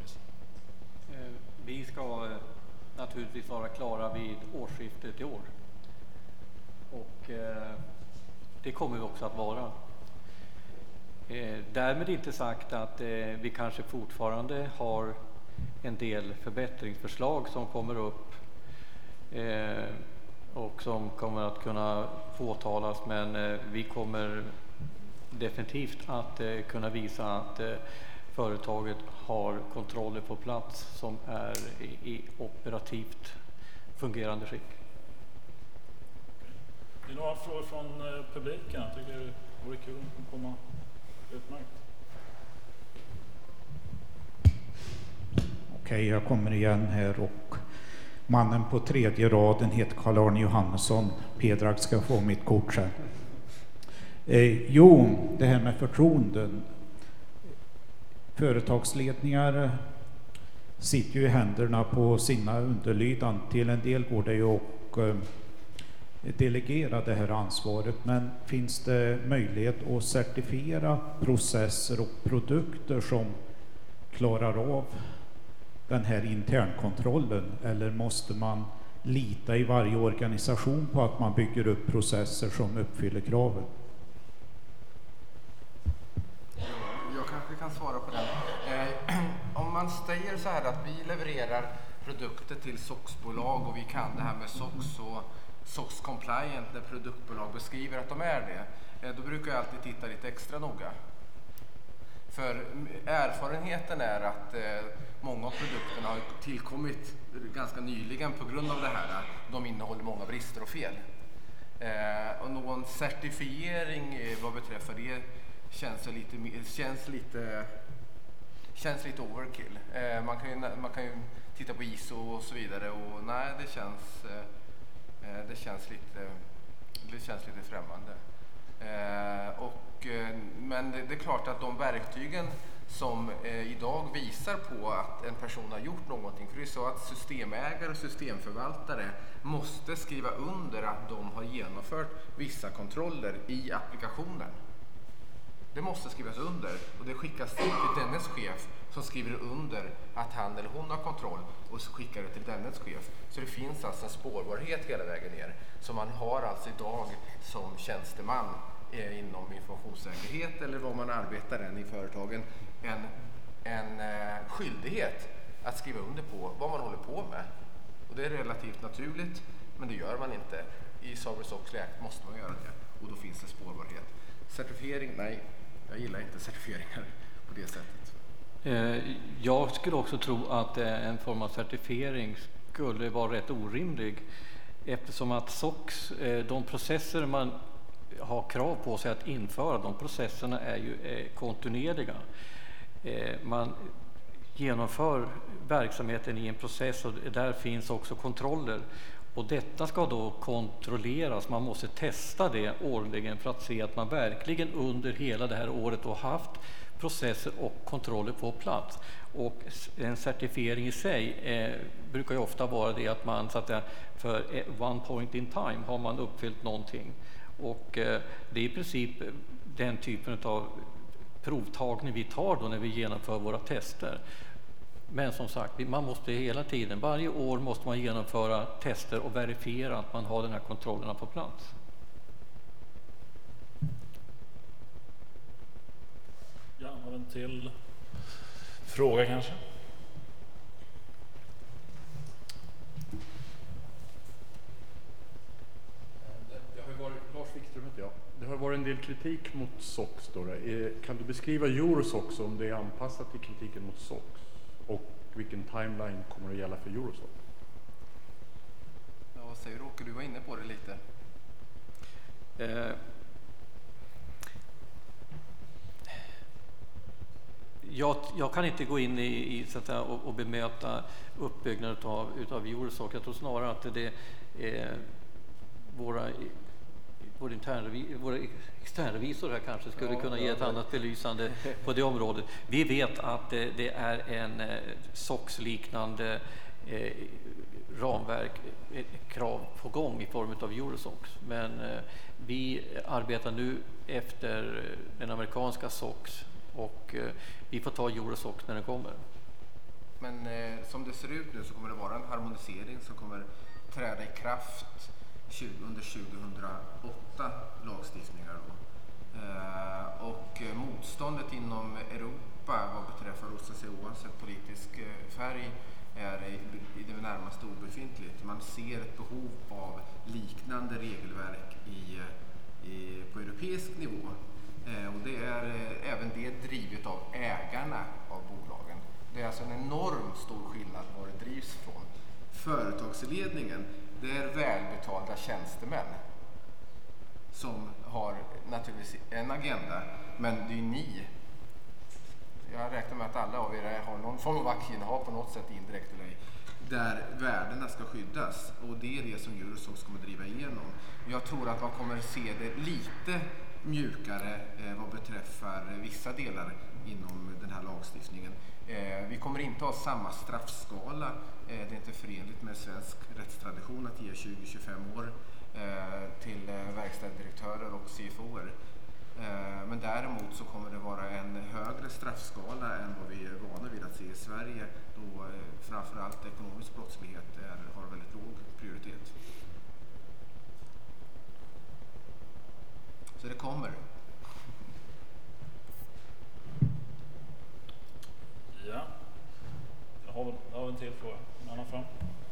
Vi ska naturligtvis vara klara vid årsskiftet i år. Och eh, det kommer vi också att vara. Eh, därmed inte sagt att eh, vi kanske fortfarande har en del förbättringsförslag som kommer upp eh, och som kommer att kunna påtalas, men eh, vi kommer definitivt att eh, kunna visa att eh, företaget har kontroller på plats som är i, i operativt fungerande skick. Det är några frågor från eh, publiken. Jag tycker det vore kul att komma utmärkt. Okej, jag kommer igen här och mannen på tredje raden heter Carl-Arne Johannesson. Pedrag ska få mitt kort sen. Eh, jo, det här med förtroenden. Företagsledningar sitter ju i händerna på sina underlydande. Till en del går det ju att eh, delegera det här ansvaret, men finns det möjlighet att certifiera processer och produkter som klarar av den här internkontrollen, eller måste man lita i varje organisation på att man bygger upp processer som uppfyller kraven? Jag kanske kan svara på den. Eh, om man säger så här att vi levererar produkter till S O X-bolag och vi kan det här med S O X och S O X compliant när produktbolag beskriver att de är det, eh, då brukar jag alltid titta lite extra noga. För erfarenheten är att eh, många av produkterna har tillkommit ganska nyligen på grund av det här. De innehåller många brister och fel. Eh, och någon certifiering eh, vad beträffar det känns lite, känns lite, känns lite overkill. Eh, man, kan ju, man kan ju titta på I S O och så vidare och nej, det känns, eh, det känns, lite, det känns lite främmande. Eh, och, eh, men det, det är klart att de verktygen som eh, idag visar på att en person har gjort någonting, för det är så att systemägare och systemförvaltare måste skriva under att de har genomfört vissa kontroller i applikationen. Det måste skrivas under och det skickas till dennes chef som skriver under att han eller hon har kontroll och så skickar det till dennes chef. Så det finns alltså en spårbarhet hela vägen ner som man har alltså idag som tjänsteman eh, inom informationssäkerhet eller vad man arbetar än i företagen. En, en eh, skyldighet att skriva under på vad man håller på med. Och det är relativt naturligt, men det gör man inte. I Sarbanes-Oxley Act måste man göra det och då finns det spårbarhet. Certifiering, nej. Jag gillar inte certifieringar på det sättet. Jag skulle också tro att en form av certifiering skulle vara rätt orimlig eftersom att S O X, de processer man har krav på sig att införa, de processerna är ju kontinuerliga. Man genomför verksamheten i en process och där finns också kontroller. Och detta ska då kontrolleras, man måste testa det årligen för att se att man verkligen under hela det här året har haft processer och kontroller på plats. Och en certifiering i sig eh, brukar ju ofta vara det att man så att säga, för one point in time har man uppfyllt någonting. Och eh, det är i princip den typen av provtagning vi tar då när vi genomför våra tester. Men som sagt, man måste hela tiden, varje år måste man genomföra tester och verifiera att man har den här kontrollerna på plats. Ja, har en till fråga kanske? Det har ju varit, Lars Wikström heter jag. Det har varit en del kritik mot SOX då. Kan du beskriva Eurosox om det är anpassat till kritiken mot SOX? Och vilken timeline kommer att gälla för Eurosox? Ja, vad säger du, Åke? Du var inne på det lite. Eh, jag, jag kan inte gå in i, i så att säga, och, och bemöta uppbyggnaden av utav Eurosox. Jag tror snarare att det är våra vår internrevi, våra externrevisor här kanske skulle ja, kunna ge ett ja, annat belysande på det området. Vi vet att det, det är en eh, SOX-liknande eh, ramverk, eh, krav på gång i form av Eurosox. Men eh, vi arbetar nu efter den amerikanska SOX och eh, vi får ta Eurosox när den kommer. Men eh, som det ser ut nu så kommer det vara en harmonisering som kommer träda i kraft under tjugohundraåtta lagstiftningar då. Eh, och motståndet inom Europa vad beträffar O C C, oavsett politisk färg, är i, i det närmaste obefintligt. Man ser ett behov av liknande regelverk i, i, på europeisk nivå. Eh, och det är eh, även det drivet av ägarna av bolagen. Det är alltså en enorm stor skillnad var det drivs från. Företagsledningen, det är välbetalda tjänstemän som har naturligtvis en agenda, men det är ni. Jag räknar med att alla av er har någon form av aktieinnehav på något sätt indirekt eller ej, där värdena ska skyddas, och det är det som Eurosox kommer driva igenom. Jag tror att man kommer se det lite mjukare eh, vad beträffar vissa delar inom den här lagstiftningen. Eh, vi kommer inte ha samma straffskala. Eh, det är inte förenligt med svensk rättstradition att ge tjugo till tjugofem år eh, till eh, verkställande direktörer och C F O:er. Eh, men däremot så kommer det vara en högre straffskala än vad vi är vana vid att se i Sverige, då eh, framförallt ekonomisk brottslighet är, har väldigt låg prioritet. Så det kommer. Ja, jag har, jag har en till fråga. En annan fram.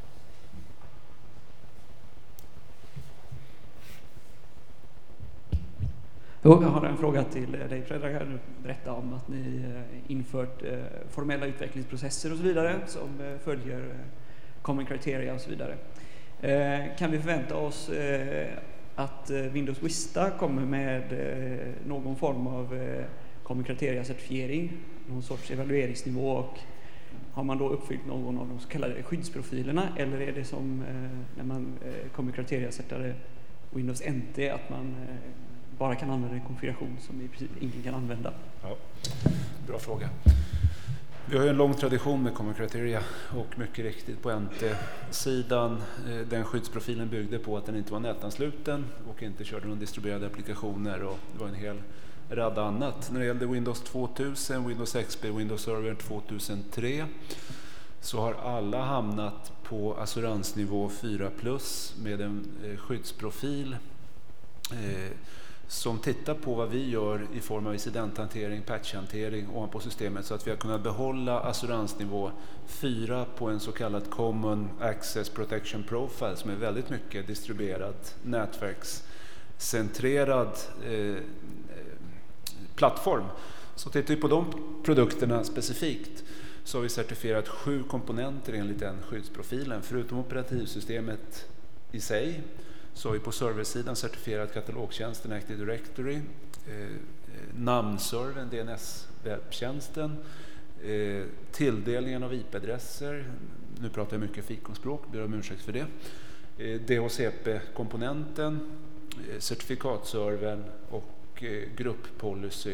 Jag har en fråga till dig, Fredrik. Du berättade om att ni infört formella utvecklingsprocesser och så vidare som följer common criteria och så vidare. Kan vi förvänta oss att Windows Vista kommer med någon form av common criteria-certifiering, någon sorts evalueringsnivå, och har man då uppfyllt någon av de så kallade skyddsprofilerna, eller är det som när man common criteria-certificerade Windows N T att man bara kan använda en konfiguration som i princip ingen kan använda? Ja, bra fråga. Vi har ju en lång tradition med common criteria, och mycket riktigt på N T-sidan, den skyddsprofilen byggde på att den inte var nätansluten och inte körde någon distribuerade applikationer, och det var en hel rad annat. När det gällde Windows tvåtusen, Windows X P, Windows Server tvåtusentre så har alla hamnat på assuransnivå fyra plus med en eh, skyddsprofil eh, som tittar på vad vi gör i form av incidenthantering, patchhantering ovanpå systemet, så att vi har kunnat behålla assuransnivå fyra på en så kallad Common Access Protection Profile som är väldigt mycket distribuerad, nätverkscentrerad eh, plattform. Så tittar vi på de produkterna specifikt så har vi certifierat sju komponenter enligt den skyddsprofilen. Förutom operativsystemet i sig så har vi på serversidan certifierat katalogtjänsten Active Directory, eh, namnservern, D N S-webbtjänsten, eh, tilldelningen av I P-adresser, nu pratar jag mycket fikonspråk, ber om ursäkt för det, eh, D H C P-komponenten, eh, certifikatservern och eh, grupppolicy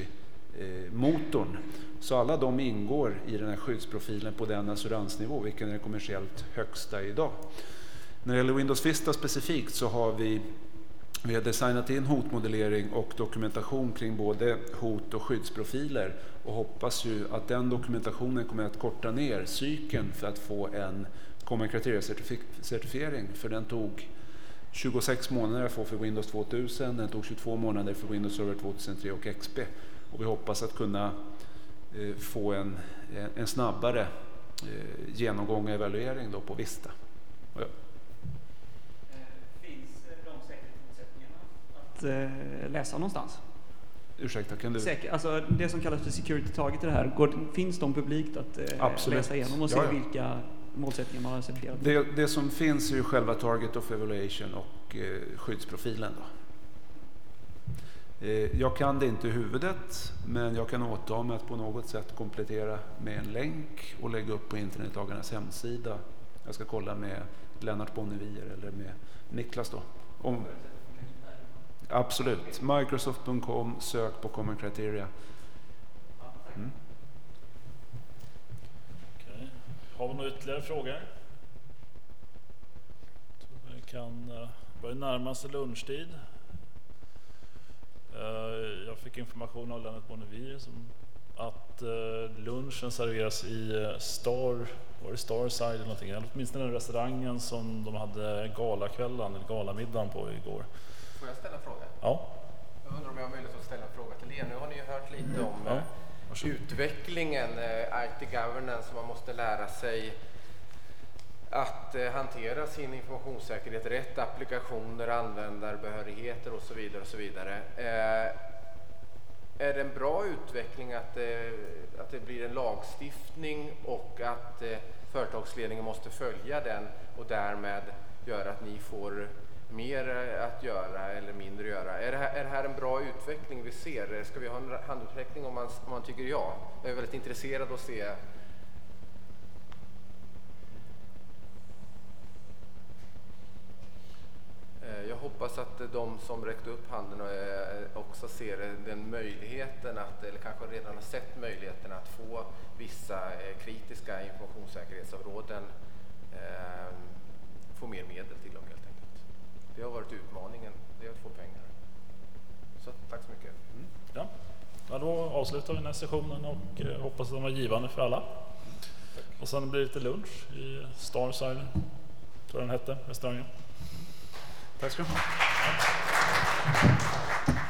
eh, motorn. Så alla de ingår i den här skyddsprofilen på den assuransnivå, vilken är den kommersiellt högsta idag. När det gäller Windows Vista specifikt så har vi, vi har designat in hotmodellering och dokumentation kring både hot och skyddsprofiler och hoppas ju att den dokumentationen kommer att korta ner cykeln för att få en Common Criteria-certifiering, för den tog tjugosex månader att få för Windows tvåtusen, den tog tjugotvå månader för Windows Server tvåtusentre och X P, och vi hoppas att kunna eh, få en, en snabbare eh, genomgång och evaluering då på Vista. Ja. Finns de säkerhetsmålsättningarna att eh, läsa någonstans? Ursäkta, kan du? Säker, alltså det som kallas för security target i det här, går, finns de publikt att eh, läsa igenom och se ja, ja. vilka målsättningar man har certifierat? Det, det som finns är ju själva target of evaluation och eh, skyddsprofilen då. Eh, jag kan det inte i huvudet, men jag kan åta mig att på något sätt komplettera med en länk och lägga upp på internetdagarnas hemsida. Jag ska kolla med Lennart Bonnevier eller med Niklas då. Om, absolut. Microsoft punkt com, sök på Common Criteria. Mm. Okej. Har vi några ytterligare frågor? Jag tror vi kan uh, börja närma sig lunchtid. Uh, jag fick information av Lennart Bonnevier som att uh, lunchen serveras i uh, Star, var det Starside eller någonting, eller åtminstone den restaurangen som de hade galakvällen eller galamiddagen på igår. Får jag ställa en fråga? Ja. Jag undrar om jag har möjlighet att ställa en fråga till er. Nu har ni ju hört lite om ja. eh, utvecklingen, eh, I T governance, man måste lära sig att eh, hantera sin informationssäkerhet rätt, applikationer, användarbehörigheter och så vidare och så vidare. Eh, är det en bra utveckling att, eh, att det blir en lagstiftning och att eh, företagsledningen måste följa den och därmed göra att ni får mer att göra eller mindre att göra? Är det här, är det här en bra utveckling vi ser? Ska vi ha en handutveckling om man, om man tycker ja? Jag är väldigt intresserad att se. Jag hoppas att de som räckte upp handen också ser den möjligheten att, eller kanske redan har sett möjligheten att få vissa kritiska informationssäkerhetsområden eh, få mer medel till dem helt enkelt. Det har varit utmaningen, det är att få pengar. Så tack så mycket. Mm. Ja. Ja, då avslutar vi den här sessionen och eh, hoppas att den var givande för alla. Tack. Och sen blir det lite lunch i Starside, tror jag den hette, restaurangen. Tack ska du ha.